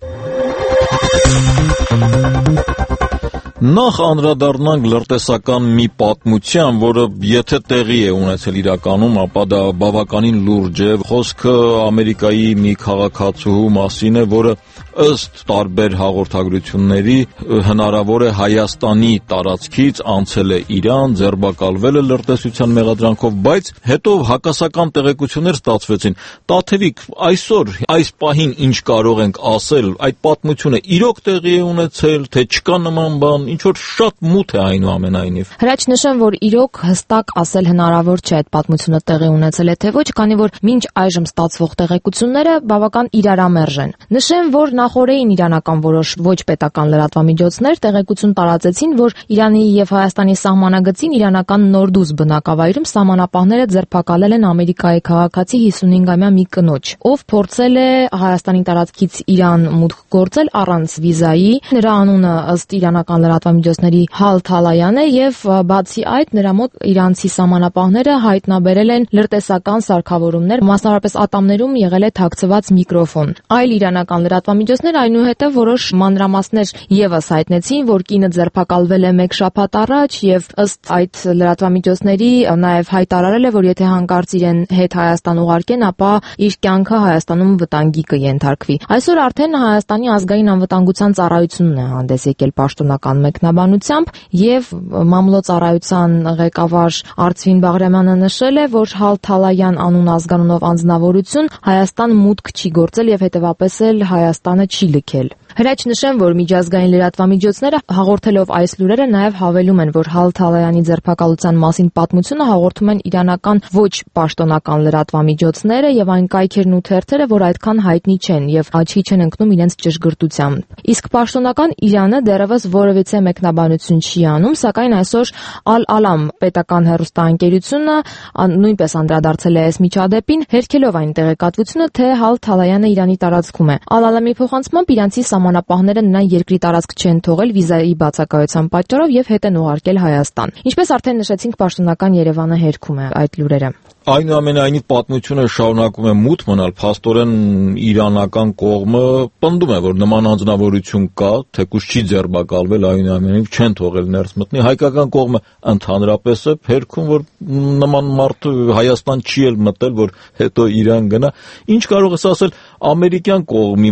U: Նախ անդրադառնանք լրտեսական մի պատմության, որը եթե տեղի է ունեցել իրականում, ապա դա բավականին լուրջ է։ Խոսքը Ամերիկայի մի քաղաքացու մասին է, որը ըստ տարբեր հաղորդագրությունների հնարավոր է Հայաստանի տարածքից անցել է Իրան, ձերբակալվել է լրտեսության մեղադրանքով, բայց հետո հակասական տեղեկություններ ստացվեցին։ Տաթևիկ, այսօր այս պահին ինչ կարող ենք ասել, այդ պատմությունը իրոք տեղի է ունեցել, թե չկա նման բան, ինչ որ շատ մութ է այնուամենայնիվ։
V: Հրաչ նշեմ, որ իրոք հստակ ասել հնարավոր չէ այդ պատմությունը տեղի ունեցել է թե ոչ, քանի որ մինչ այժմ ստացվող տեղեկությունները բավական իրարամերժ են։ Նշեմ, որ նախորդին իրանական որոշ ոչ պետական լրատվամիջոցներ տեղեկություն տարածեցին, որ Իրանի եւ Հայաստանի սահմանագծին իրանական Նորդուզ բնակավայրում սահմանապահները ձերբակալել են Ամերիկայի քաղաքացի 55-ամյա մի կնոջ, ով փորձել է Հայաստանի տարածքից Իրան մուտք գործել առանց վիզայի։ Նրա անունը ըստ իրանական լրատվամիջոցների Հալ Թալայան է եւ բացի այդ նրա մոտ իրանցի սահմանապահները հայտնաբերել են լրտեսական սարքավորումներ, մասնավորապես ատամներում եղել է թաքցված միկրոֆոն։ Այլ իրանական լրատվամիջոցներ այնուհետև որոշ մանրամասներ եւս հայտնեցին, որ կինը ձերբակալվել է 1 շաբաթ առաջ եւ ըստ այդ լրատվամիջոցների նաեւ հայտարարել է, որ եթե հանկարծ իրեն հետ Հայաստան ուղարկեն, ապա իր կյանքը Հայաստանում վտանգի կենթարկվի։ Այսօր արդեն Հայաստանի ազգային անվտանգության ծառայությունն է հանդես եկել պաշտոնական մեկնաբանությամբ եւ մամլոյցարայության ղեկավար Արծվին Բաղրամյանը նշել է, որ Հալ Թալայան անուն ազգանունով անձնավորություն Հայաստան մուտք չի գործել եւ հետեւապես էլ Հայաստանը չի լքել։ Հրաչ նշեմ, որ միջազգային լրատվամիջոցները հաղորդելով այս լուրերը նաև հավելում են, որ Հալ Թալայանի ձերբակալության մասին պատմությունը հաղորդում են իրանական ոչ պաշտոնական լրատվամիջոցները եւ այն կայքերն ու թերթերը, որ այդքան հայտնի չեն եւ աչքի չեն ընկնում իրենց ճշգրտությամբ։ Իսկ պաշտոնական Իրանը դեռևս որևիցե մեկնաբանություն չի անում, սակայն այսօր Ալ-Ալամ պետական հեռուստաընկերությունը նույնպես անդրադարձել է այս միջադեպին, հերքելով այն տեղեկատվությունը, թե Հալ Թալայանը Իրանի տարածքում է։ Ալ-Ալամի փոխանցմամբ իրանցի սահմանապահները նրան երկրի տարածք չեն թողել վիզայի բացակայության պատճառով եւ հետ են ուղարկել Հայաստան։ Ինչպես արդեն նշեցինք, պաշտոնական Երևանը հերքում է այդ լուրերը։
U: Այնուամենայնիվ պատմությունը շարունակում է մութ մնալ, փաստորեն իրանական կողմը պնդում է, որ նման անձնավորություն կա, թեկուզ չի ձերբակալվել, այնուամենայնիվ չեն թողել ներս մտնի։ Հայկական կողմը ընդհանրապես է հերքում, որ նման մարդ Հայաստան չի էլ մտել, որ հետո Իրան գնա։ Ինչ կարող ես ասել ամերիկյան կողմի մասին,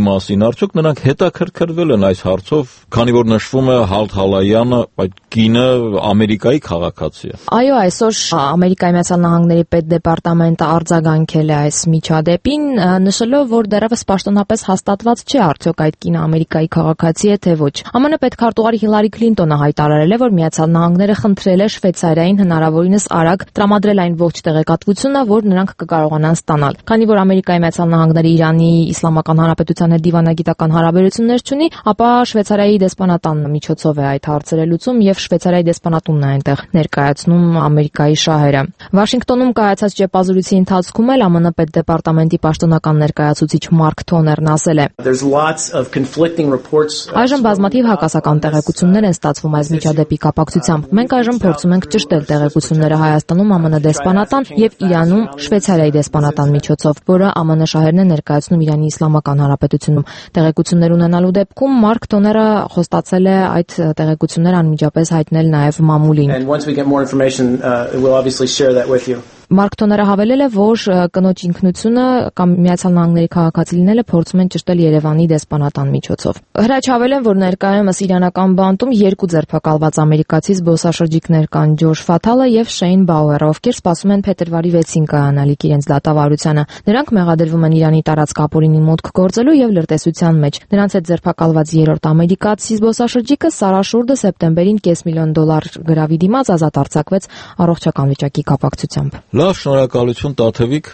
U: արդյոք նրանք հետաքրքրվել են այս հարցով, քանի որ նշվում է Հալթ Հալայանը, այդ կինը Ամերիկայի քաղաքացի է։
V: Այո, այսօր Ամերիկայի Միացյալ Նահանգների պետդեպարտամենտը արձագանքել է այս միջադեպին, նշելով, որ դեռևս պաշտոնապես հաստատված չէ արդյոք այդ կինը Ամերիկայի քաղաքացի է թե ոչ։ ԱՄՆ պետքարտուղար Հիլարի Քլինտոնը հայտարարել է, որ Միացյալ Նահանգները խնդրել է Շվեյցարիային հնարավորինս արագ տրամադրել այն ողջ տեղեկատվությունը, որ նրանք կկարողանան ստանալ։ Քանի որ Ամերիկայի Միացյալ Նահանգները Իրանի Իսլամական Հանրապետության հետ դիվանագիտական հարաբերություններ չունի, ապա Շվեյցարիայի դեսպանատան միջոցով է այդ հարցերը լուծում եւ Շվեյցարիայի դեսպանատունն է այնտեղ ներկայացնում Ամերիկայի շահերը։ Վաշինգտոնում կայացած ճեպազրույցի ընթացքում էլ ԱՄՆ պետդեպարտամենտի պաշտոնական ներկայացուցիչ Մարկ Թոներն ասել է. Այժմ բազմաթիվ հակասական տեղեկություններ են ստացվում այս միջադեպի կապակցությամբ։ Մենք այժմ փորձում ենք ճշտել տեղեկությունները Հայաստանում ԱՄՆ դեսպանատան եւ Իրանում Շվեյցարիայի դեսպանատան միջոցով, որը ԱՄՆ շահերն են ներկայացնում Իրանի Իսլամական Հանրապետությունում։ Տեղեկություններ ունենալու դեպքում Մարկ Թոները խոստացել է այդ տեղեկությունները անմիջապես հայտնել նաեւ մամուլին։ Մարկ Թոները հավելել է, որ կնոջ ինքնությունը կամ Միացյալ Նահանգների քաղաքացի լինելը փորձում են ճշտել Երևանի դեսպանատան միջոցով։ Հրաչ հավելեն, որ ներկայումս իրանական բանտում երկու ձերբակալված ամերիկացի զբոսաշրջիկներ կան՝ Ջորջ Ֆաթալը եւ Շեյն Բաուերը, ովքեր սպասում են փետրվարի 6-ին կայանալիք իրենց դատավարությանը։ Նրանք մեղադրվում են Իրանի տարածք ապօրինի մուտք գործելու եւ լրտեսության մեջ։ Նրանց հետ ձերբակալված երրորդ ամերիկացի զբոսաշրջիկը Սարա Շուրդը սեպտեմբերին $500,000 գրավի դիմաց ազատ արձակվեց առողջական վիճակի կապակցությամբ։
U: Լավ, շնորհակալություն Տաթևիկ։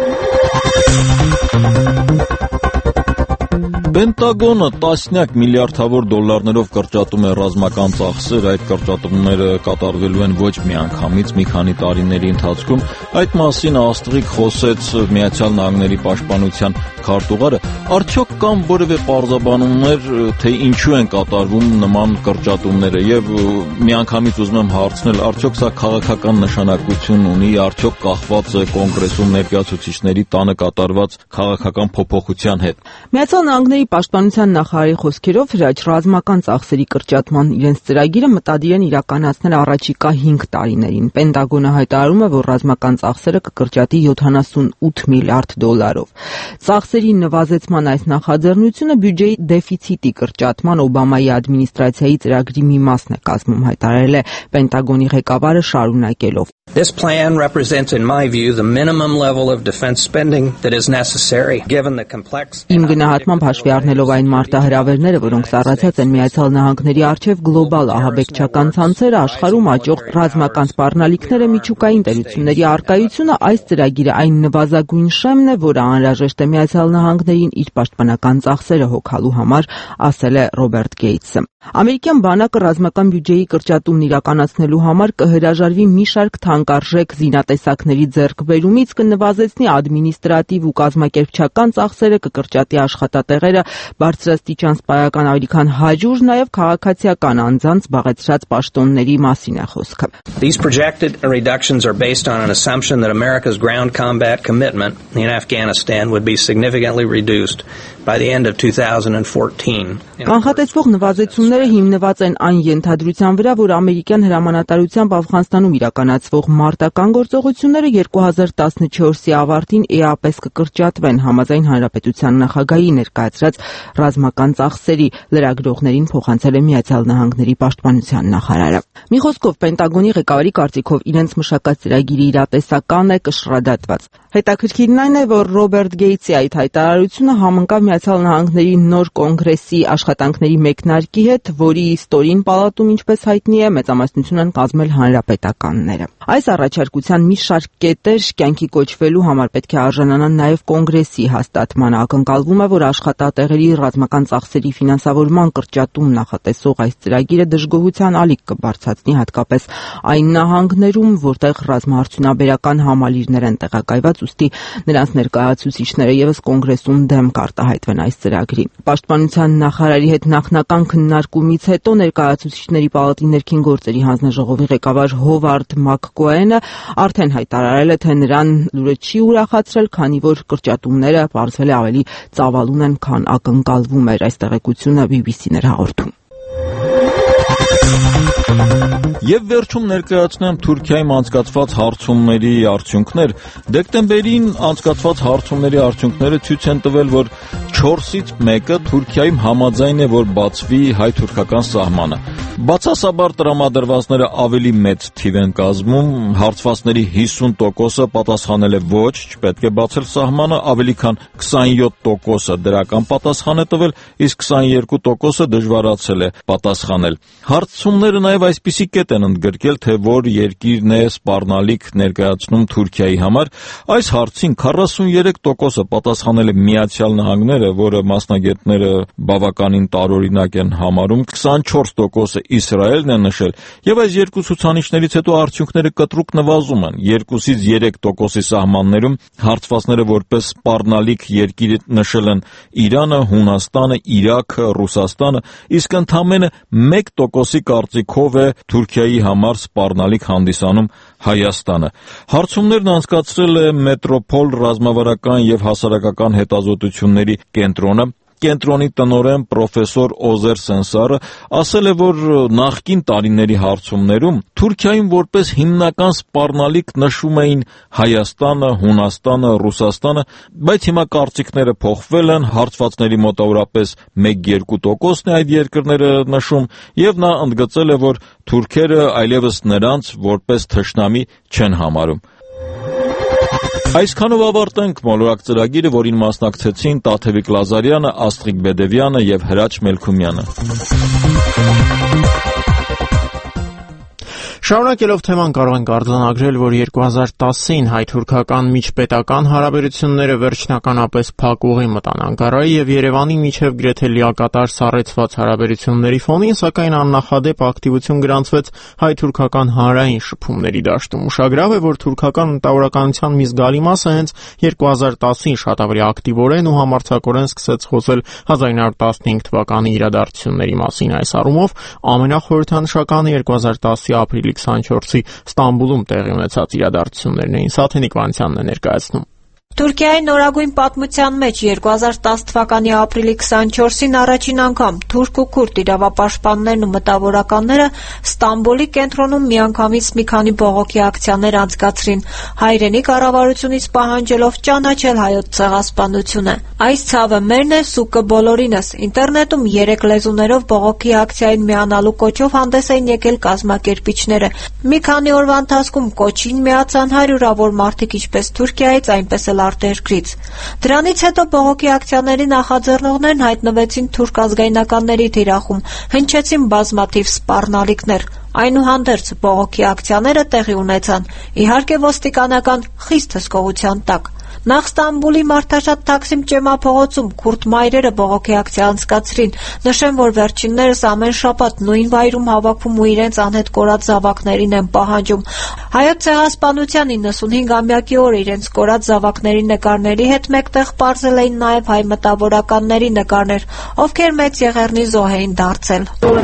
U: Պենտագոնը տասնյակ միլիարդավոր դոլարներով կրճատում է ռազմական ծախսեր, այդ կրճատումները կատարվելու են ոչ միանգամից, մի քանի տարիների ընթացքում։ Այդ մասին աստղիկ խոսեց Միացյալ Նահանգների պաշտպանության քարտուղարը։ Արդյոք կան որևէ պարզաբանումներ, թե ինչու են կատարվում նման կրճատումները, եւ միանգամից ուզում եմ հարցնել, արդյոք սա քաղաքական նշանակություն ունի, արդյոք կախված է կոնգրեսում ներկայացուցիչների տանը կատարված քաղաքական փոփոխության հետ։
T: Միացյալ Նահանգների պաշտպանության նախարարի խոսքերով հրաչ ռազմական ծախսերի կրճատման իրենց ծրագիրը մտադիր են իրականացնել առաջիկա 5 տարիներին։ Պենտագոնը հայտարարում է, որ ռազմական ծախսերը կկրճատի $78 միլիարդ։ Ծախսերի նվազեցման այս նախաձեռնությունը բյուջեի դեֆիցիտի կրճատման Օբամայի ադմինիստրացիայի ծրագրի մի մասն է կազմում, հայտարարել է Պենտագոնի ղեկավարը շարունակելով.
B: This plan represents, in my view, the minimum level of defense spending that is necessary, given the complex.
T: Իմ գնահատմամբ հաշվի առնելով այն մարտահրավերները, որոնք ծառացած են Միացյալ Նահանգների առջև գլոբալ ահաբեկչական ցանցերը, աշխարհում աճող ռազմական սպառնալիքները, միջուկային տերությունների առկայությունը, այս ծրագիրը այն նվազագույն շեմն է, որը անհրաժեշտ է Միացյալ Նահանգներին իր պաշտպանական ծախսերը հոգալու համար, ասել է Ռոբերտ Գեյթսը։ Ամերիկյան բանակը ռազմական բյուջեի կրճատումն իրականացնելու համար կհրաժարվի մի շարք թանկարժեք զինատեսակների ձեռքբերումից, կնվազեցնի ադմինիստրատիվ ու կազմակերպչական ծախսերը, կկրճատի աշխատատեղերը, բարձրաստիճան սպայական ավելի քան 100, նաև քաղաքացիական անձանց զբաղեցրած պաշտոնների մասին է խոսքը։
B: These projected reductions are based on an assumption that America's ground combat commitment in Afghanistan would be significantly reduced by the end of 2014.
T: Կանխատեսվող նվազեցումները հիմնված են այն ենթադրության վրա, որ ամերիկյան հրամանատարությամբ Աֆղանստանում իրականացվող մարտական գործողությունները 2014-ի ավարտին էապես կկրճատվեն, համաձայն Հանրապետության նախագահի ներկայացրած ռազմական ծախսերի, լրագրողներին փոխանցել է Միացյալ Նահանգների պաշտպանության նախարարը։ Մի խոսքով Պենտագոնի ղեկավարի կարծիքով իրենց մշակած ծրագիրը իրատեսական է, կշռադատված։ Հետաքրքիրն այն է, որ Ռոբերտ Գեյթսի այդ հայտարարությունը համընկավ Միացյալ Նահանգների նոր կոնգրեսի աշխատանքների մեկնարկի հետ, որի ստորին պալատում, ինչպես հայտնի է, մեծամասնություն են կազմել հանրապետականները։ Այս առաջարկության մի շարք կետեր կյանքի կոչվելու համար պետք է արժանանան նաև կոնգրեսի հաստատմանը։ Ակնկալվում է, որ աշխատատեղերի ռազմական ծախսերի ֆինանսավորման կրճատում նախատեսող այս ծրագիրը դժգոհության ալիք կբարձրացնի հատկապես այն նահանգներում, որտեղ ռազմաարդյունաբերական համալիրներ են տեղակայված, ուստի նրանց ներկայացուցիչները ևս կոնգրեսում դեմ կարտահայտվեն այս ծրագրին։ Պաշտպանության նախարարի հետ նախնական քննարկումից հետո ներկայացուցիչների պալատի ներքին գործերի հանձնաժողովի ղեկավար Հովարդ Մակկոենը արդեն հայտարարել է, թե նրան լուրը չի ուրախացրել, քանի որ կրճատումները պարզվել է ավելի ծավալուն են, քան ակնկալվում էր։ Այս տեղեկությունը BBC-ն էր հաղորդում։
U: Եվ վերջում ներկայացնեմ Թուրքիայում անցկացված հարցումների արդյունքներ։ Դեկտեմբերին անցկացված հարցումների արդյունքները ցույց են տվել, որ 4-ից 1-ը Թուրքիայում համաձայն է, որ բացվի հայ-թուրքական սահմանը։ Բացասաբար տրամադրվածները ավելի մեծ թիվ են կազմում, հարցվածների 50%-ը պատասխանել է ոչ, չպետք է բացել սահմանը, ավելի քան 27%-ը դրական պատասխան է տվել, իսկ 22%-ը դժվարացել է պատասխանել։ Հարցումները նաև այսպիսի կետ են ընդգրկել, թե որ երկիրն է սպառնալիք ներկայացնում Թուրքիայի համար։ Այս հարցին 43%-ը պատասխանել է Միացյալ Նահանգները, որը մասնագետները բավականին տարօրինակ են համարում, 24%-ը Իսրայելն է նշել, եւ այս երկու ցուցանիշներից հետո արդյունքները կտրուկ նվազում են։ 2-ից 3%-ի սահմաններում հարցվածները որպես սպառնալիք երկիր նշել են Իրանը, Հունաստանը, Իրաքը, Ռուսաստանը, իսկ ընդամենը 1%-ի կարծիքով է Թուրքիայի համար սպառնալիք հանդիսանում Հայաստանը։ Հարցումներն անցկացրել է Մետրոպոլ ռազմավարական եւ հասարակական հետազոտությունների կենտրոնը։ Կենտրոնի տնօրեն պրոֆեսոր Օզեր Սենսարը ասել է, որ նախկին տարիների հարցումներում Թուրքիայում որպես հիմնական սպառնալիք նշում էին Հայաստանը, Հունաստանը, Ռուսաստանը, բայց հիմա կարծիքները փոխվել են, հարցվածների մոտավորապես 1-2%-ն է այդ երկրները նշում, եւ նա ընդգծել է, որ թուրքերը այլևս նրանց որպես թշնամի չեն համարում։ Այսքանով ավարտենք մոլորակ ծրագիրը, որին մասնակցեցին Տաթևիկ Լազարյանը, Աստղիկ Բեդևյանը եւ Հրաչ Մելքումյանը։
A: Շարունակելով թեման կարող ենք արձանագրել, որ 2010-ին հայ-թուրքական միջպետական հարաբերությունները վերջնականապես փակուղի մտան Անկարայի եւ Երևանի միջև գրեթե լիակատար սառեցված հարաբերությունների ֆոնին, սակայն աննախադեպ ակտիվություն գրանցվեց հայ-թուրքական հանրային շփումների դաշտում։ Ուշագրավ է, որ թուրքական մտավորականության մի զգալի մասը հենց 2010-ին շատ ավելի ակտիվորեն ու համարձակորեն սկսեց խոսել 1915 թվականի իրադարձությունների մասին։ Այս առումով ամենախորհրդանշականը 2010-ի ապրիլի 24-ի Ստամբուլում տեղի ունեցած իրադարձություններն էին։ Սաթենիկ Վանցյանն է ներկայացնում։
D: Թուրքիայի նորագույն պատմության մեջ 2010 թվականի ապրիլի 24-ին առաջին անգամ թուրք ու քուրդ իրավապաշտպաններն ու մտավորականները Ստամբուլի կենտրոնում միանգամից մի քանի բողոքի ակցիաներ անցկացրին, հայրենի կառավարությունից պահանջելով ճանաչել հայոց ցեղասպանությունը։ Այս ցավը մերն է, սուկը բոլորինս։ Ինտերնետում 3 լեզուներով բողոքի ակցիային միանալու կոչով հանդես էին եկել կազմակերպիչները։ Մի քանի օրվա ընթացքում կոչին միացան հարյուրավոր մարդիկ ինչպես Թուրքիայից, այնպես էլ արտերկրից։ Դրանից հետո բողոքի ակցիաների նախաձեռնողներն հայտնվեցին թուրք ազգայնականների թիրախում, հնչեցին բազմաթիվ սպառնալիքներ։ Այնուհանդերձ բողոքի ակցիաները տեղի ունեցան, իհարկե ոստիկանական խիստ հսկողության տակ։ Նախ Ստամբուլի մարդաշատ Թաքսիմ ճեմափողոցում քուրդ մայրերը բողոքի ակցիա անցկացրին։ Նշեմ, որ վերջիններս ամեն շաբաթ նույն վայրում հավաքվում ու իրենց անհետ կորած զավակներին են պահանջում։ Հայոց ցեղասպանության 95-ամյակի օրը իրենց կորած զավակների նկարների հետ մեկտեղ պարզել էին նաև հայ մտավորականների նկարներ, ովքեր մեծ եղեռնի զոհ էին դարձել։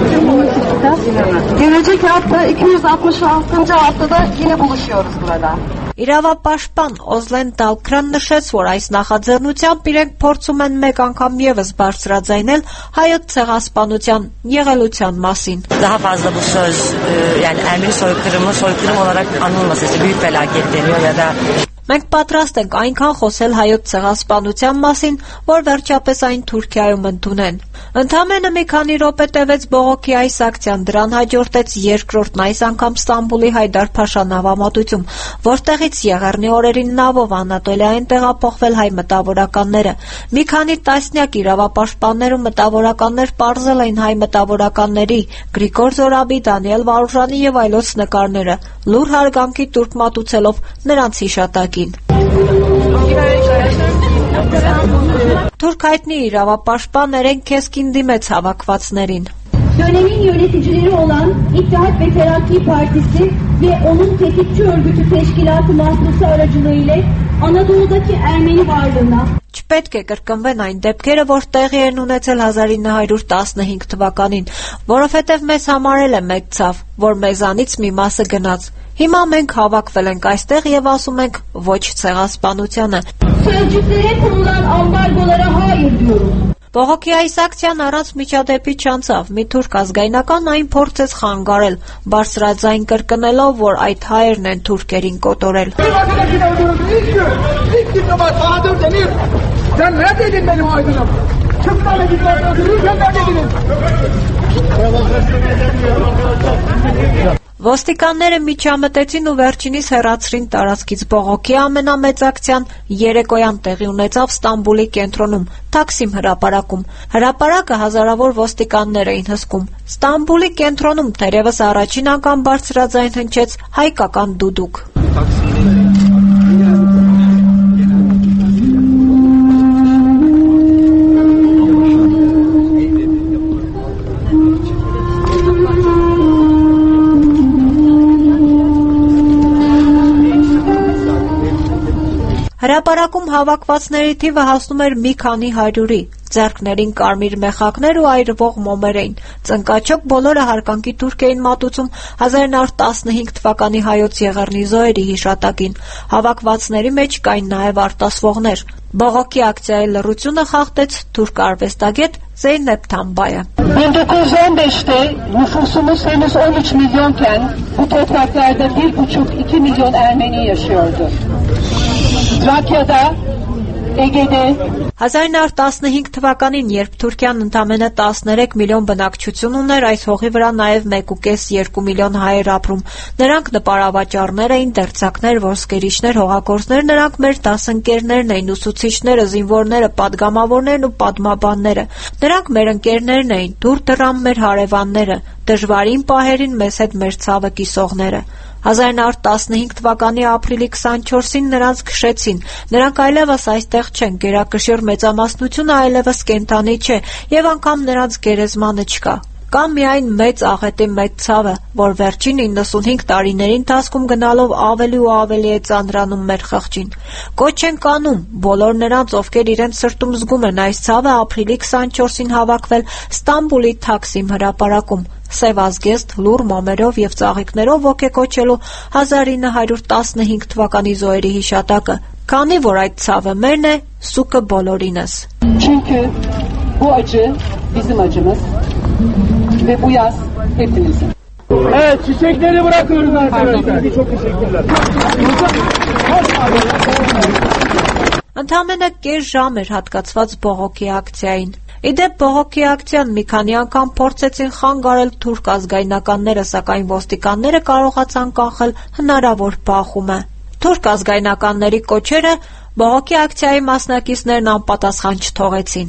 E: Gelecek hafta 266. haftada yine buluşuyoruz burada.
D: Իրավապաշտպան Օզլեն Դալքրան նշեց, որ այս նախաձեռնությամբ իրենք փորձում են մեկ անգամ եւս բարձրաձայնել հայոց ցեղասպանության եղելության մասին։
W: Daha fazla bu söz yani Ermeni soykırım olarak anılmasın. Büyük felaket deniyor ya da
D: Մենք պատրաստ ենք այնքան խոսել հայոց ցեղասպանության մասին, որ վերջապես այն Թուրքիայում ընդունեն։ Ընդամենը մի քանի րոպե տևեց բողոքի այս ակցիան, դրան հաջորդեց երկրորդն այս անգամ Ստամբուլի Հայդար-Փաշա նավամատույցում, որտեղից եղեռնի օրերին նավով Անատոլիային տեղափոխվել հայ մտավորականները։ Մի քանի տասնյակ իրավապաշտպաններ ու մտավորականներ պարզել էին հայ մտավորականների Գրիգոր Զորաբի, Դանիել Վարուժանի եւ այլոց նկարները, լուր հարգանքի տուրք մատուցելով նրանց հիշատակին։ Türk հայտնի իրավապաշտպան Eren Keskin դիմեց հավաքվածներին։
E: Dönemin yöneticileri olan İttihat ve Terakki Partisi ve onun tetikçi örgütü teşkilatı mahpusu aracılığıyla Anadolu'daki Ermeni varlığına
D: Չպետք է կրկնվեն այն դեպքերը, որ տեղի են ունեցել 1915 թվականին, որովհետև մեզ համարել է մեծ ցավ, որ մեզանից մի մասը գնաց։ Հիմա մենք հավաքվել ենք այստեղ եւ ասում ենք ոչ ցեղասպանությանը։
E: Sözcüklere konulan ambargolara hayır diyoruz.
D: Բողոքի այս ակցիան առանց միջադեպի չանցավ, մի թուրք ազգայնական այն փորձեց խանգարել, բարձրաձայն կրկնելով, որ այդ հայերն են թուրքերին կոտորել։ Ոստիկանները միջամտեցին ու վերջինիս հեռացրին տարածքից բողոքի ամենամեծ ակցիան երեկոյան տեղի ունեցավ Ստամբուլի կենտրոնում, Թաքսիմ հրապարակում։ Հրապարակը հազարավոր ոստիկաններ էին հսկում։ Ստամբուլի կենտրոնում թերևս առաջին անգամ բարձրաձայն հնչեց հայկական դուդուկ։ Հրապարակում հավաքվածների թիվը հասնում էր մի քանի հարյուրի, ձեռքներին կարմիր մեխակներ ու այրվող մոմեր էին։ Ծնկաչոք բոլորը հարկանքի թուրք էին մատուցում 1915 թվականի հայոց Եղեռնի զոհերի հիշատակին։ Հավաքվածների մեջ կային նաև արտասվողներ։ Բողոքի ակցիայի լռությունը խախտեց թուրք արվեստագետ Zeynep Tambaya.
C: 1915'te nüfusumuz henüz 13 milyonken bu topraklarda 1,5-2 milyon Ermeni yaşıyordu. Trakya'da, Ege'de
D: 1915 թվականին, երբ Թուրքիան ընդամենը 13 միլիոն բնակչություն ուներ, այս հողի վրա նաև 1,5-2 միլիոն հայեր ապրում։ Նրանք նպարավաճառներ էին, դերձակներ, ոսկերիչներ, հողագործներ, նրանք մեր դասընկերներն էին, ուսուցիչները, զինվորները, падգամավորներն ու падմաբանները։ Նրանք մեր ընկերներն էին, դուր դռան մեր հարևանները, դժվարին պահերին մեզ հետ մեր ցավը կիսողները։ 1915 թվականի ապրիլի 24-ին նրանց քշեցին։ Նրանք այլևս այստեղ չեն, գերակշիռ մեծամասնությունը այլևս կենդանի չէ, եւ անգամ նրանց գերեզմանը չկա։ Կա միայն մեծ աղետի մեծ ցավը, որ վերջին 95 տարիների ընթացքում գնալով ավելի ու ավելի է ծանրանում մեր խղճին։ Կոչ ենք անում բոլոր նրանց, ովքեր իրենց սրտում զգում են այս ցավը, ապրիլի 24-ին հավաքվել Ստամբուլի Թաքսիմ հրապարակում, սև ազգեստ, լուռ մոմերով եւ ծաղիկներով ոգեկոչելու 1915 թվականի զոհերի հիշատակը, քանի որ այդ ցավը մերն է, սուկը բոլորինս։
C: Çünkü bu acı bizim acımız ve bu yaz hepimizin.
G: Evet, çiçekleri bırakıyoruz arkadaşlar. Çok teşekkürler.
D: Ընդամենը կես ժամ էր հատկացված բողոքի ակցիային։ Իդեպ բողոքի ակցիան մի քանի անգամ փորձեցին խանգարել թուրք ազգայնականները, սակայն ոստիկանները կարողացան կանխել հնարավոր բախումը։ Թուրք ազգայնականների կոչերը բողոքի ակցիայի մասնակիցներն անպատասխան չթողեցին։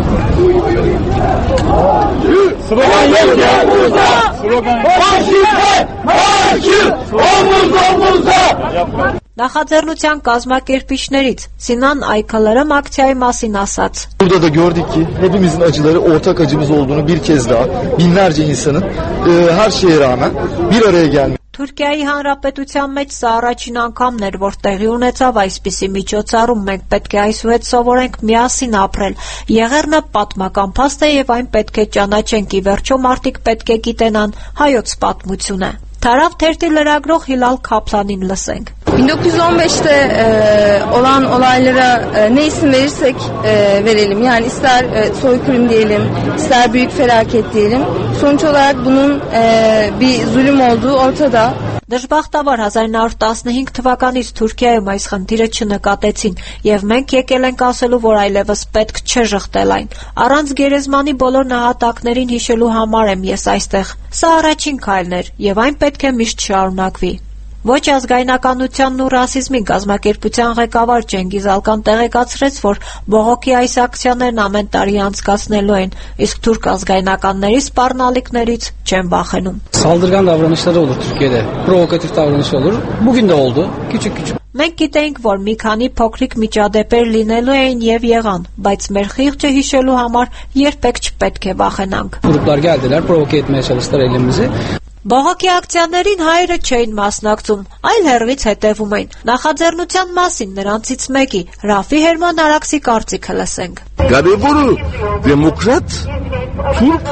D: Նախաձեռնության կազմակերպիչներից Sinan Aykalarım ակցիայի մասին ասաց.
H: Burada da gördük ki hepimizin acıları ortak acımız olduğunu bir kez daha binlerce insanın her şeye rağmen bir araya gelmek.
D: Թուրքիայի Հանրապետության մեջ սա առաջին անգամն էր, որ տեղի ունեցավ այսպիսի միջոցառում։ Մենք պետք է այսուհետ սովորենք միասին ապրել։ Եղեռնը պատմական փաստ է եւ այն պետք է ճանաչենք։ Ի վերջո մարդիկ պետք է գիտենան հայոց պատմությունը։ Թարավ թերթի լրագրող Hilal Kaplan'in լսենք.
X: 1915'te olan olaylara ne isim verirsek verelim, yani ister soykırım diyelim, ister büyük felaket diyelim, sonuç olarak bunun bir zulüm olduğu ortada.
D: Դժբախտաբար 1915 թվականից Թուրքիայում այս խնդիրը չնկատեցին, եւ մենք եկել ենք ասելու, որ այլևս պետք չէ ժխտել այն։ Առանց գերեզմանի բոլոր նահատակներին հիշելու համար եմ ես այստեղ։ Սա առաջին քայլն էր, եւ այն պետք է միշտ շարունակվի։ Ոչ ազգայնականությանն ու ռասիզմի կազմակերպության ղեկավար Ջենգիզ Ալկան տեղեկացրեց, որ բողոքի այս ակցիաներն amեն տարի անցկացնելու են, իսկ թուրք ազգայնականների սպառնալիքներից չեն վախենում։
Y: Saldırgan davranışları olur Türkiye'de. Provokatif davranış olur. Bugün de oldu. Küçük.
D: Մենք գիտենք, որ մի քանի փոքրիկ միջադեպեր լինելու էին եւ եղան, բայց մեր խիղճը հիշելու համար երբեք չպետք է վախենանք։
Y: Gruplar geldiler, provoke etmeye çalıştılar elimizi.
D: Բողոքի ակցիաներին հայերը չէին մասնակցում, այլ հեռվից հետևում էին։ Նախաձեռնության մասին նրանցից մեկի Ռաֆի Հերման Արաքսի կարծիքը լսենք։
Z: Կարևորը դեմոկրատ, թուրք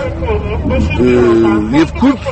Z: եւ քուրդ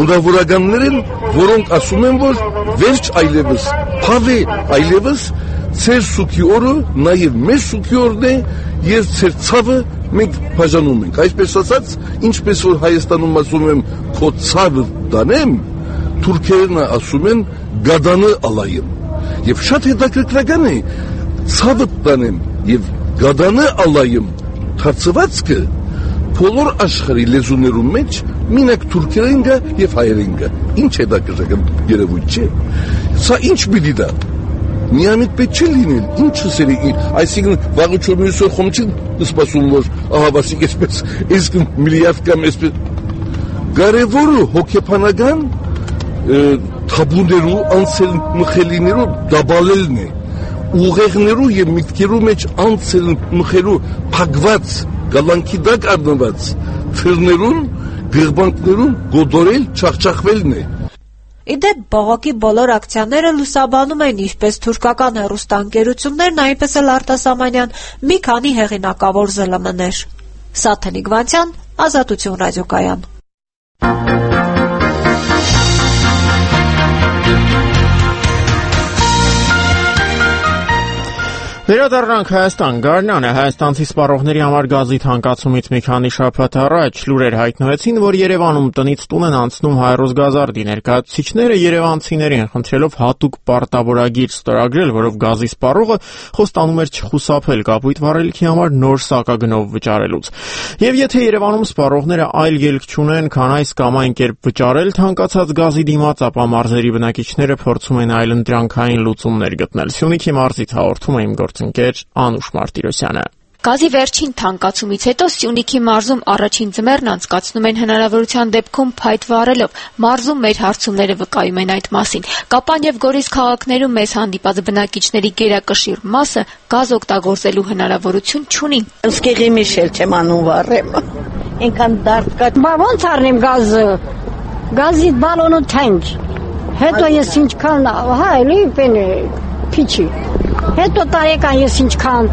Z: մտավորականներն, որոնք ասում են, որ վերջ այլևս, փավ է այլևս Ձեր սուքի օրը նաև մեր սուքի օրն է եւ ձեր ցավը մենք բաժանում ենք։ Այսպես ասած, ինչպես որ Հայաստանում ասում եմ, քո ցավը դանեմ, թուրքերն ասում են գադանը ալայım։ Եվ շատ հետաքրքրական է, ցավը դանեմ եւ գադանը ալայım թարցվածքը բոլոր աշխարհի լեզուներում մեջ մինակ թուրքերեն գա եւ հայերեն գա։ Ինչ հետաքրքրական երևույթ չէ։ Սա ինչ պիտի դա։ Միամիտ պետք չի լինել, ինչը սերի, այսինքն վաղը չորմյուսոր խոմ չի սպասում, որ ահա բասիկ այսպես, իսկ միլիարդ կամ այսպես, կարևորը հոգեբանական թաբուներու, անցել մխելիներու դաբալելն է, ուղեղներու և միտքերու մեջ անցել մխերու պագված, գալանքի դակ արնված, թրներուն, գղբանքներուն գոդորել, չախճախվելն է։
D: Իդեպ բողոքի բոլոր ակցիաները լուսաբանում են ինչպես թուրքական հեռուստաընկերություններն, այնպես էլ արտասահմանյան մի քանի հեղինակավոր ԶԼՄ-ներ։ Սաթենիկ Վանցյան, Ազատություն ռադիոկայան։
A: Վերադառնանք Հայաստան։ Գարնանը հայաստանցի սպառողների համար գազի թանկացումից մի քանի շաբաթ առաջ լուրեր հայտնվեցին, որ Երևանում տնից տուն են անցնում հայրոս գազարդի ներկայացուցիչները երևանցիներին խնդրելով հատուկ պարտավորագիր ստորագրել, որով գազի սպառողը խոստանում էր չխուսափել կապույտ վառելիքի համար նոր սակագնով վճարելուց։ Եվ եթե Երևանում սպառողները այլ ելք չունեն, քան այս կամ այն կերպ վճարել թանկացած գազի դիմաց, ապա մարզերի բնակիչները փորձում են այլընտրանքային լուծումներ գտնել։ Սյունիքի մարզից հաղորդում է իմ գործընկեր Անուշ Մարտիրոսյանը։
V: Գազի վերջին թանկացումից հետո Սյունիքի մարզում առաջին ձմեռն անցկացնում են հնարավորության դեպքում փայտ վառելով։ Մարզում մեր հարցումները վկայում են այդ մասին։ Կապան եւ Գորիս քաղաքներում մեզ հանդիպած բնակիչների գերակշիռ մասը գազ օգտագործելու հնարավորություն չունի։
F: Սկեղի Միշել չեմ անում վառեմ։ Ինքան դարդ կա։
L: Բա ոնց առնեմ գազը։ Գազի բալոնը թանկ։ Հետո ես ինչքան հա էլի պենե փիչի։ Հետո տարեկան ես ինչքան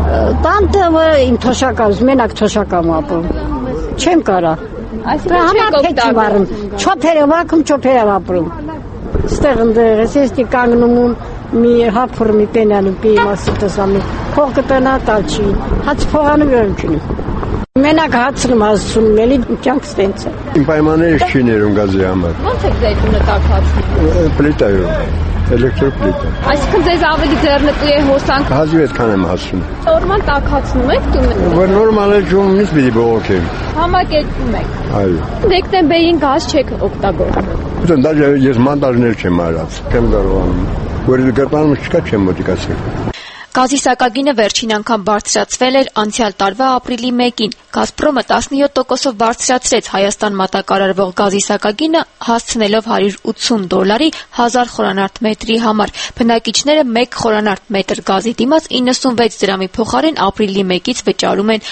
L: տանտը իմ թոշակա, մենակ թոշակամ ապում, չեմ կարա, համար պետ եմ առում, չոպեր եմ ակում, չոպեր եմ ապրում, ստեղ ընդեղ ես եստի կանգնում մի հապուր մի պենանում պիի մասի տսամի, փողկը տնա տալ չի, հաց փողանը վերում չունի, մենակ հացնում հասցում, էլի կյանք ստենց է։
M: Իմ պայմանները չի ներում գազի համար։
V: Ոնց եք ձեր տունը տաքացնում։
M: Պլիտայով։ Էլեկտրոպլիտա։
V: Այսինքն ձեզ ավելի ձեռնտու է հոսանք։
M: Հազիվ այդքան եմ հասնում։
V: Նորմալ տաքացնում եք տունը։
M: Որ նորմալ է ջում ինձ պիտի բողոքեմ։
V: Համակերպում եք։
M: Այո։
V: Դեկտեմբերին գազ չեք օգտագործում։
M: Դա ես մանդաժներ չեմ արած, չեմ կարողանում։ Որ գտանում չկա չեմ մոտիկացել։
V: Գազի սակագինը վերջին անգամ բարձրացվել էր անցյալ տարվա ապրիլի 1-ին։ Գազպրոմը 17%-ով բարձրացրեց Հայաստան մատակարարվող գազի սակագինը, հասցնելով $180 1000 խորանարդ մետրի համար։ Բնակիչները 1 խորանարդ մետր գազի դիմաց 96 դրամի փոխարեն ապրիլի 1-ից վճարում են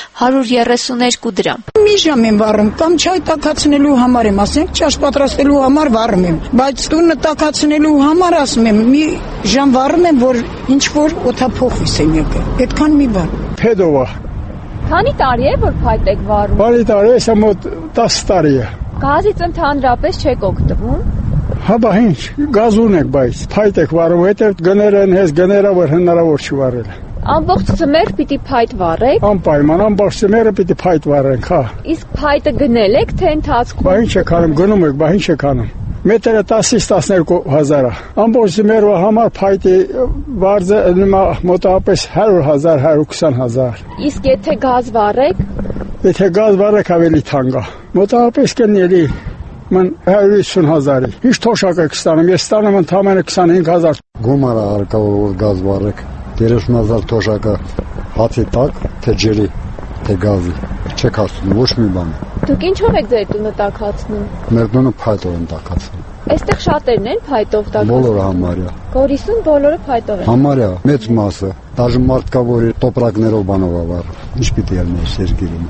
V: 132 դրամ։
L: Մի ժամ եմ վառում, կամ չայ տաքացնելու համար եմ, ասենք ճաշ պատրաստելու համար վառում եմ, բայց տունը տաքացնելու համար ասում եմ, մի ժամ վառում եմ, որ ինչ որ օդափոխվի սենյակը։ Այդքան մի բան։
M: Փեդովա։
V: Քանի տարի է որ փայտ եք վառում։
M: Բարի տարի է, սա մոտ 10 տարի է։
V: Գազից ընդհանրապես չեք օգտվում։
M: Հա բա ինչ, գազ ունեք, բայց փայտ եք վառում, հետև գները են հես գները, որ հնարավոր չի վառել։
V: Ամբողջ ծմեր պիտի փայտ վառեք։
M: Անպայման ամբողջ ծմերը պիտի փայտ վառենք, հա։
V: Իսկ փայտը գնել եք թե ընթացքում։
M: Բա ինչ եք անում, գնում եք, բա ինչ եք անում։ Մետրը 10-ից 12,000 է։ Ամբողջ ծմերվա համար փայտի վարձը մոտավորապես 100,000, 120,000։
V: Իսկ եթե գազ վառեք։
M: Եթե գազ վառեք ավելի թանկ է։ Մոտավորապես կնելի ման 150,000-ի։ Ինչ թոշակ եք ստանում, ես ստանում ընդամենը 25,000։
K: Գումարը արկավոր որ գազ վառեք 30,000 թոշակը հացի տակ, թե ջրի, թե գազի, չեք հասնում ոչ մի բան։
V: Դուք ինչով եք ձեր տունը տաքացնում։
K: Մեր տունը փայտով են տաքացնում։
V: Այստեղ շատերն են փայտով տաքացնում։
K: Բոլորը համարյա։
V: Գորիսում բոլորը փայտով են։
K: Համարյա, մեծ մասը, դաժե մարդկա որ տոպրակներով բանով ավար։ Ինչ պիտի ելնի երկիրին։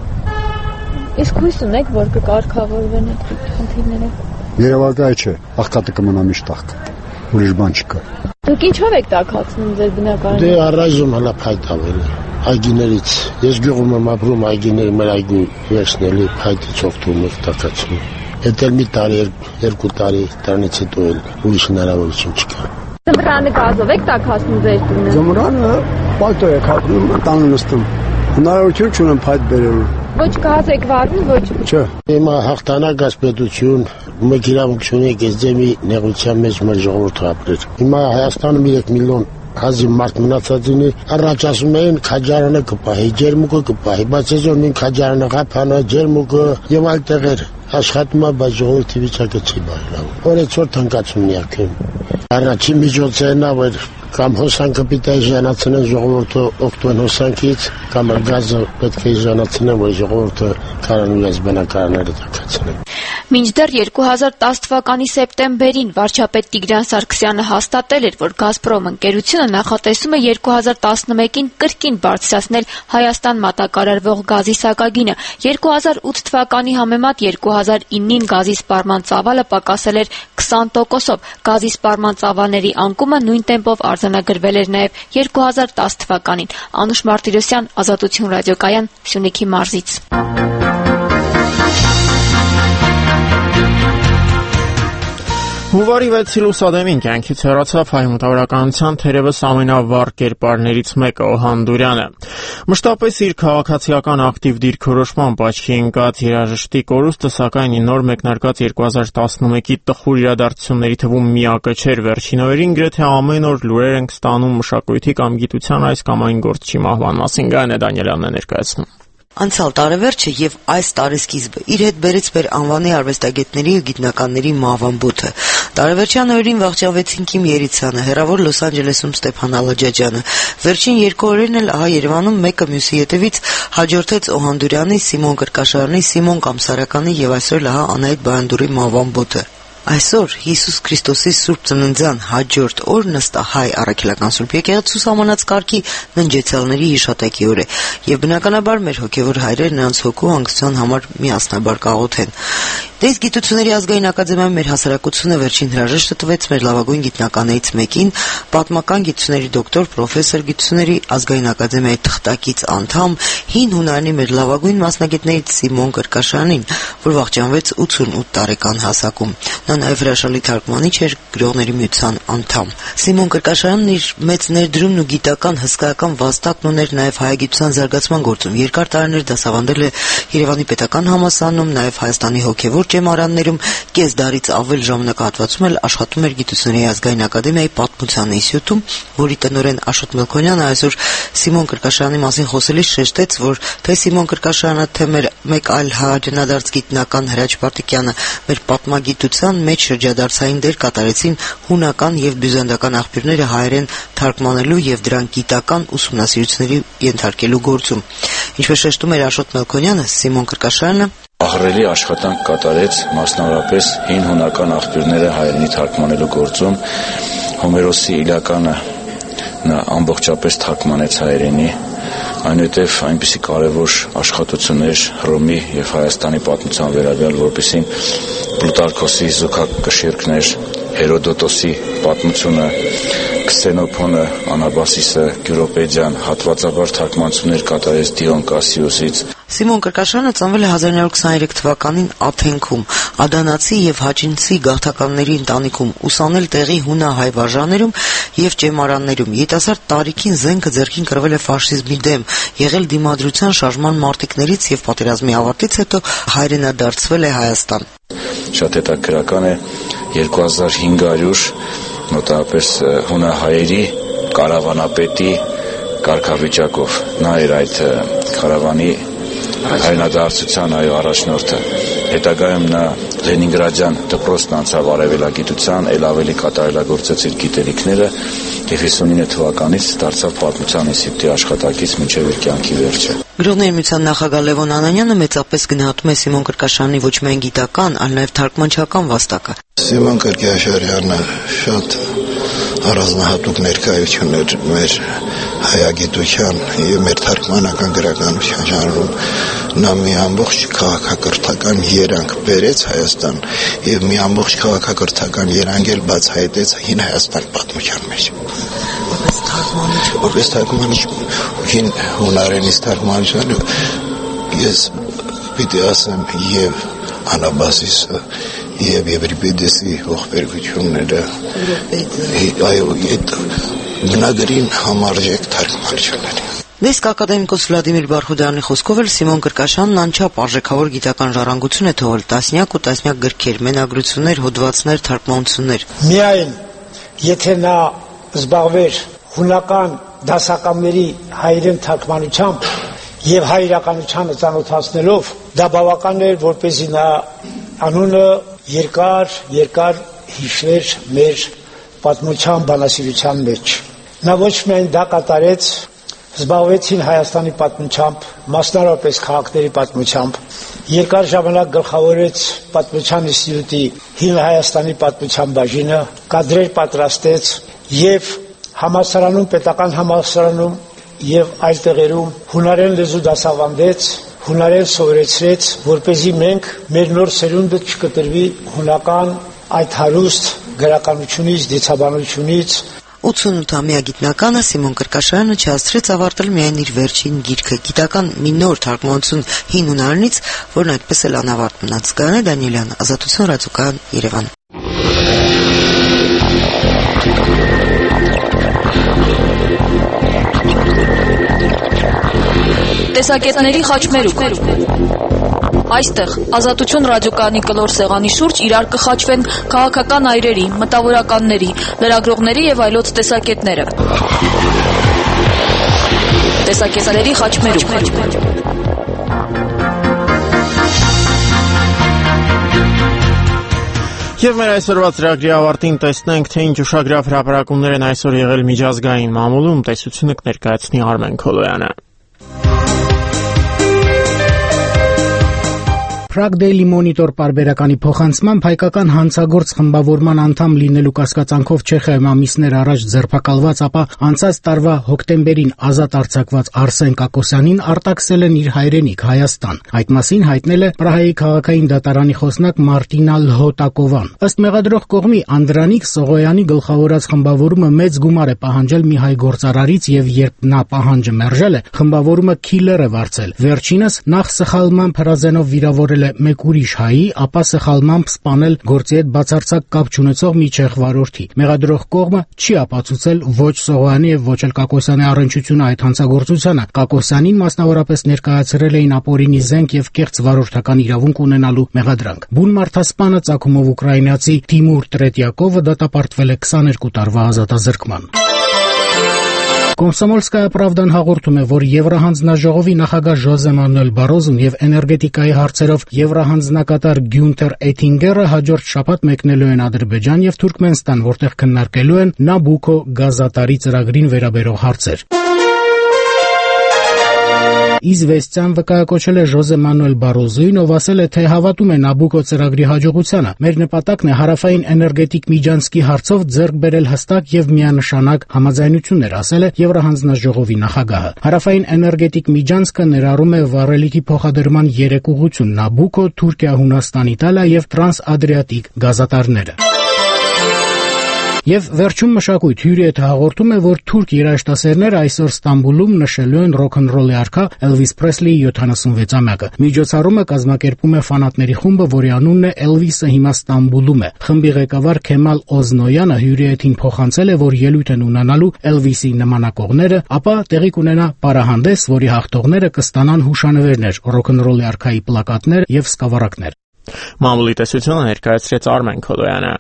V: Իսկ հույս ունեք, որ կկարգավորվեն այդ խնդիրները։
K: Երևակայ չէ, աղքատը կմնա միշտ աղքատ։ Ուրիշ բան չկա։
V: Դուք ինչով եք տաքացնում ձեր բնակարանը։
N: Դե առայժմ հələ փայտավ էլի։ Այգիներից, ես գյուղում եմ ապրում, այգիների մեր այգու վերցնելի փայտից օգտվում եք տաքացնում։ Հետ էլ մի տարի, երկու տարի, դրանից հետո էլ ուրիշ հնարավորություն չկա։
V: Ձմռանը գազով եք տաքացնում ձեր տունը։
M: Ձմռանը պատո է քաշում, տանը նստում։ Հնարավորություն չունեմ փայտ բերելու։
V: Ոչ գազ եք վառնում, ոչ։
M: Չէ։
N: Հիմա հաղթանակ ասպետություն, մեկ իրավունքություն է գեզդեմի նեղության մեջ մեր ժողովուրդը ապրեր։ Հիմա Հայաստանում 3 միլիոն հազիվ մարդ մնացածինի առաջ ասում էին քաջարանը կպահի, ջերմուկը կպահի, բայց այսօր նույն քաջարանը ղափանը, ջերմուկը եւ այլ տեղեր աշխատում է, բայց ժողովրդի վիճակը չի բարելավում։ Օրեցօր թանկացումն յակում։ Առաջին միջոցը նա որ կամ հոսանքը պիտի ժանացնեն ժողովուրդը օգտվեն հոսանքից, կամ գազը պետք է ժանացնեն, որ ժողովուրդը կարան իրենց բնակարանները տաքացնեն։
V: Մինչդեռ 2010 թվականի սեպտեմբերին վարչապետ Տիգրան Սարգսյանը հաստատել էր, որ Գազպրոմ ընկերությունը նախատեսում է 2011-ին կրկին բարձրացնել Հայաստան մատակարարվող գազի սակագինը։ 2008 թվականի համեմատ 2009-ին գազի սպառման ծավալը պակասել էր 20%-ով։ Գազի սպառման ծավալների անկումը նույն տեմպով արձանագրվել էր նաև 2010 թվականին։ Անուշ Մարտիրոսյան, Ազատություն ռադիոկայան, Սյունիքի մարզից։
A: Հունվարի 6-ի լուսադեմին կյանքից հեռացավ հայ մտավորականության թերևս ամենավառ կերպարներից մեկը Օհան Դուրյանը։ Մշտապես իր քաղաքացիական ակտիվ դիրքորոշմամբ աչքի ընկած երաժշտի կորուստը սակայն նոր մեկնարկած 2011-ի տխուր իրադարձությունների թվում միակը չէր։ Վերջին օրերին գրեթե ամեն օր լուրեր ենք ստանում մշակույթի կամ գիտության այս կամ այն գործչի մահվան մասին։ Գայանե Դանիելյանն է ներկայացնում։
I: Անցյալ տարեվերջը եւ այս տարեսկիզբը իր հետ բերեց մեր անվանի արվեստագետների ու գիտնականների մահվան բութը։ Տարեվերջյան օրերին վախճանվեցին Կիմ Երիցյանը, հեռավոր Լոս Անջելեսում Ստեփան Ալաջաջյանը։ Վերջին 2 օրերին էլ ահա Երևանում մեկը մյուսի հետևից հաջորդեց Օհան Դուրյանի, Սիմոն Կրկաշարյանի, Սիմոն Կամսարյանի եւ այսօր ահա Անահիտ Բայանդուրի մահվան բութը։ Այսօր Հիսուս Քրիստոսի Սուրբ Ծննդյան հաջորդ օրն ըստ հայ առաքելական Սուրբ Եկեղեցու սահմանած կարգի ննջեցյալների հիշատակի օր է, եւ բնականաբար մեր հոգեվոր հայրերը նրանց հոգու հանգստության համար միասնաբար կաղոթեն։ Դες գիտությունների ազգային ակադեմիայում մեր հասարակությունը վերջին հրաժեշտը տվեց մեր լավագույն գիտնականներից մեկին, պատմական գիտությունների դոկտոր, պրոֆեսոր, գիտությունների ազգային ակադեմիայի թղթակից անդամ, հին Հունարենի մեր լավագույն մասնագետներից Սիմոն Կրկաշյանին, որ վախճանվեց 88 տարեկան հասակում։ Նա նաև հրաշալի թարգմանիչ էր, գրողների միության անդամ։ Սիմոն Կրկաշյանն իր մեծ ներդրումն ու գիտական հսկայական վաստակն ուներ նաև հայագիտության զարգացման գործում։ Երկար տարիներ դասավանդել է Երևանի պետական համալսարանում, նաև Հայաստանի հոգևոր ճեմարաններում, կես դարից ավել ժամանակահատվածում էլ աշխատում էր Գիտությունների ազգային ակադեմիայի պատմության ինստիտուտում, որի տնօրեն Աշոտ Մելքոնյանը այսօր Սիմոն Կրկաշյանի մասին խոսելիս շեշտեց, որ թե Սիմոն Կրկաշյանը, թե մեկ այլ հայրենադարձ գիտնական Հրաչ Պարտիկյանը մեր պատմագիտության մեջ շրջադարձային դեր կատարեցին հունական եւ բյուզանդական աղբյուրները հայերեն թարգմանելու եւ դրանք գիտական ուսումնասիրությունների ենթարկելու գործում։ Ինչպես շեշտում էր Աշոտ Մելքոնյանը, Սիմոն Կրկաշյանը
J: ահռելի աշխատանք կատարեց մասնավորապես հին հունական աղբյուրները հայերենի թարգմանելու գործում։ Հոմերոսի Իլիականը նա ամբողջապես թարգմանեց հայերենի, այնուհետև այնպիսի կարևոր աշխատություններ Հռոմի եւ Հայաստանի պատմության վերաբերյալ, որպեսզի Պլուտարքոսի զուգակշիռքներ, Հերոդոտոսի պատմությունը, Քսենոփոնը, Անաբասիսը, Գյուրոպեդիան, հատվածաբար թարգմանություններ կատարեց Դիոն Կասիոսից։
I: Սիմոն Կրկաշյանը ծնվել է 1923 թվականին Աթենքում, ադանացի եւ հաճինցի գաղթականների ընտանիքում, ուսանել տեղի հունահայ վարժաներում եւ ճեմարաններում։ Երիտասարդ տարիքին զենքը ձեռքին կրվել է ֆաշիզմի դեմ, եղել դիմադրության շարժման մարտիկներից եւ պատերազմի ավարտից հետո հայրենադարձվել է Հայաստան։
J: Շատ հետաքրքրական է 2500 մոտավորապես հունահայերի կարավանապետի կարգավիճակով նա էր այդ կարավանի հայրենադարձության առաջնորդը։ Հետագայում նա Լենինգրադյան դպրոցն անցավ արևելագիտության, ել ավելի կատարելագործեց իր գիտելիքները եւ 59 թվականից դարձավ պատմության ինստիտուտի աշխատակից մինչեւ իր կյանքի վերջը։
I: Գրողների միության նախագահ Լևոն Անանյանը մեծապես գնահատում է Սիմոն Կրկաշյանի ոչ միայն գիտական, այլ նաև թարգմանչական վաստակը։
N: Սիմոն Կրկաշյանը շատ առանձնահատուկ ներկայություն էր մեր հայագիտության եւ մեր թարգմանական գրականության ժանրում։ Նա մի ամբողջ քաղաքակրթական երանգ բերեց Հայաստան եւ մի ամբողջ քաղաքակրթական երանգ էլ բացահայտեց հին Հայաստան պատմության մեջ։ Որպես թարգմանիչ հին հունարենից թարգմանչանը ես պիտի ասեմ եւ Անաբասիսը
B: եւ Եվրիպեդեսի ողբերգությունները այո այդ բնագրին համարժեք թարգմանիչ ունեն։
I: Դեսկ ակադեմիկոս Վլադիմիր Բարխուդյանի խոսքով էլ Սիմոն Կրկաշյանն անչափ արժեքավոր գիտական ժառանգություն է թողել տասնյակ ու տասնյակ գրքեր, մենագրություններ, հոդվածներ, թարգմանություններ։
O: Միայն եթե նա զբաղվեր հունական դասականների հայերեն թարգմանությամբ եւ հայ իրականությանը ծանոթացնելով, դա բավական էր, որպեսզի նա անունը երկար հիշեր մեր պատմության բանասիրության մեջ։ Նա ոչ միայն դա կատարեց, զբաղվեցին Հայաստանի պատմությամբ, մասնավորապես քաղաքների պատմությամբ, երկար ժամանակ գլխավորեց պատմության ինստիտուտի Հին Հայաստանի պատմության բաժինը, կադրեր պատրաստեց եւ համալսարանում, պետական համալսարանում եւ այլ տեղերում հունարեն լեզու դասավանդեց, հունարեն սովորեցրեց, որպեսզի մենք մեր նոր սերունդը չկտրվի հունական այդ հարուստ գրականությունից, դիցաբանությունից։
I: 88-ամյա գիտնականը Սիմոն Կրկաշյանը չհասցրեց ավարտել միայն իր վերջին գիրքը, գիտական մի նոր թարգմանություն հին հունարենից, որն այդպես էլ անավարտ մնաց։ Գարանե Դանիելյան, Ազատություն ռադիոկայան, Երևան։
P: Տեսակետների խաչմերուկ։ Այստեղ Ազատություն ռադիոկայանի կլոր սեղանի շուրջ իրար կխաչվեն քաղաքական այրերի, մտավորականների, լրագրողների եւ այլոց տեսակետները։ Տեսակետների խաչմերուկ։
A: Եվ մեր այսօրվա ծրագրի ավարտին տեսնենք, թե ինչ ուշագրավ հրապարակումներ են այսօր եղել միջազգային մամուլում, տեսությունը կներկայացնի Արմեն Քոլոյանը։
Q: Prague Daily Monitor պարբերականի փոխանցմամբ հայկական հանցագործ խմբավորման անդամ լինելու կասկածանքով Չեխիայում ամիսներ առաջ ձերբակալված, ապա անցած տարվա հոկտեմբերին ազատ արձակված Արսեն Կակոսյանին արտաքսել են իր հայրենիք Հայաստան։ Այդ մասին հայտնել է Պրահայի քաղաքային դատարանի խոսնակ Մարտինա Լհոտակովան։ Ըստ մեղադրող կողմի Անդրանիկ Սողոյանի գլխավորած խմբավորումը մեծ գումար է պահանջել մի հայ գործարարից եւ երբ նա պահանջը մերժել է, խմբավորումը քիլեր է վարձել։ Վերջինս նախ սխալմամբ հրազենով վիրավորել մեկ ուրիշ հայի, ապա սխալմամբ սպանել գործի հետ բացարձակ կապ չունեցող մի չեխ վարորդի։ Մեղադրող կողմը չի ապացուցել ոչ Սողոյանի եւ ոչ էլ Կակոսյանի առնչությունը այդ հանցագործությանը։ Կակոսյանին մասնավորապես ներկայացրել էին ապօրինի զենք եւ կեղծ վարորդական իրավունք ունենալու մեղադրանք։ Բուն մարդասպանը ծագումով ուկրաինացի Տիմուր Տրետյակովը դատապարտվել է 22 տարվա ազատազրկման։ Կոմսոմոլսկայա պրավդան հաղորդում է, որ Եվրահանձնաժողովի նախագահ Ժոզե Մանուել Բարոզուն եւ էներգետիկայի հարցերով Եվրահանձնակատար Գյունտեր Էթինգերը հաջորդ շաբաթ մեկնելու են Ադրբեջան եւ Թուրքմենստան, որտեղ քննարկելու են Նաբուկո գազատարի ծրագրին վերաբերող հարցեր։ Իզվեստյան վկայակոչել է Ժոզե Մանուել Բարոզուին, ով ասել է, թե հավատում է Նաբուկո ծրագրի հաջողությանը։ Մեր նպատակն է հարավային էներգետիկ միջանցքի հարցով ձեռք բերել հստակ եւ միանշանակ համաձայնություններ, ասել է Եվրահանձնաժողովի նախագահը։ Հարավային էներգետիկ միջանցքը ներառում է վառելիքի փոխադրման 3 ուղղություն՝ Նաբուկո, Թուրքիա, Հունաստան, Իտալիա եւ Տրանսադրիատիկ գազատարները։ Եվ վերջում մշակույթ հյուրիեթը հաղորդում է, որ թուրք երաժշտասերները այսօր Ստամբուլում նշելու են ռոքընռոլի արքա Էլվիս Պրեսլիի 76-ամյակը։ Միջոցառումը կազմակերպում է ֆանատների խումբը, որի անունն է Էլվիսը հիմա Ստամբուլում է։ Խմբի ղեկավար Քեմալ Օզնոյանը հյուրիեթին փոխանցել է, որ ելույթ են ունենալու Էլվիսի նմանակողները, ապա տեղի կունենա պարահանդես, որի հաղթողները կստանան հուշանվերներ, ռոքընռոլի արքայի պլակատներ եւ սկավառակներ։
A: Մամուլի տեսությունը ներկայացրեց Արմեն Քոլոյանը։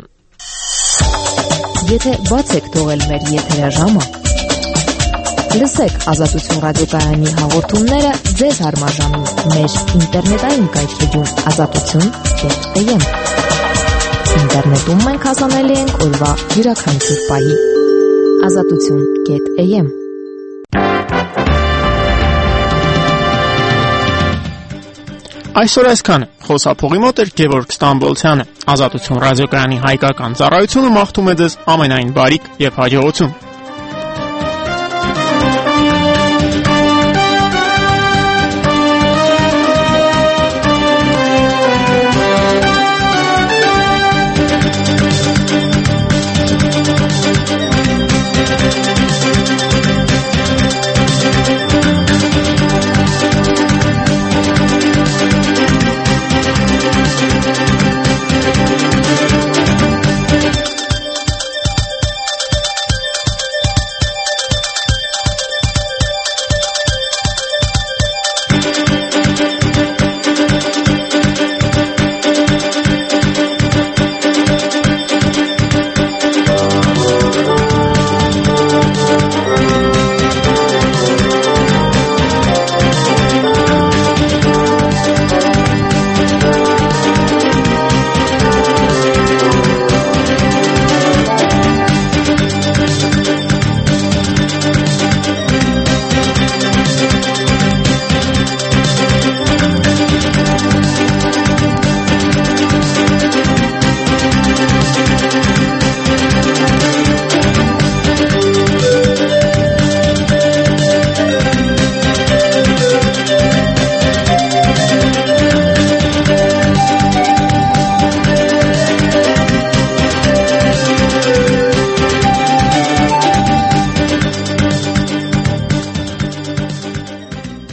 V: Եթե բաց եք թողել մեր եթերաժամը, լսեք Ազատություն ռադիոկայանի հաղորդումները ձեզ հարմարժանում մեր ինտերնետային կայքեջում azatutun.am։ Ինտերնետում մենք հասանելի ենք օրվա յուրաքանչյուր պահի։ azatutun.am։
A: Այսօր այսքանը։ Խոսափողի մոտ էր Գևորգ Ստամբոլցյանը։ Ազատություն ռադիոկայանի հայկական ծառայությունը մաղթում է ձեզ ամենայն բարիք եւ հաջողություն։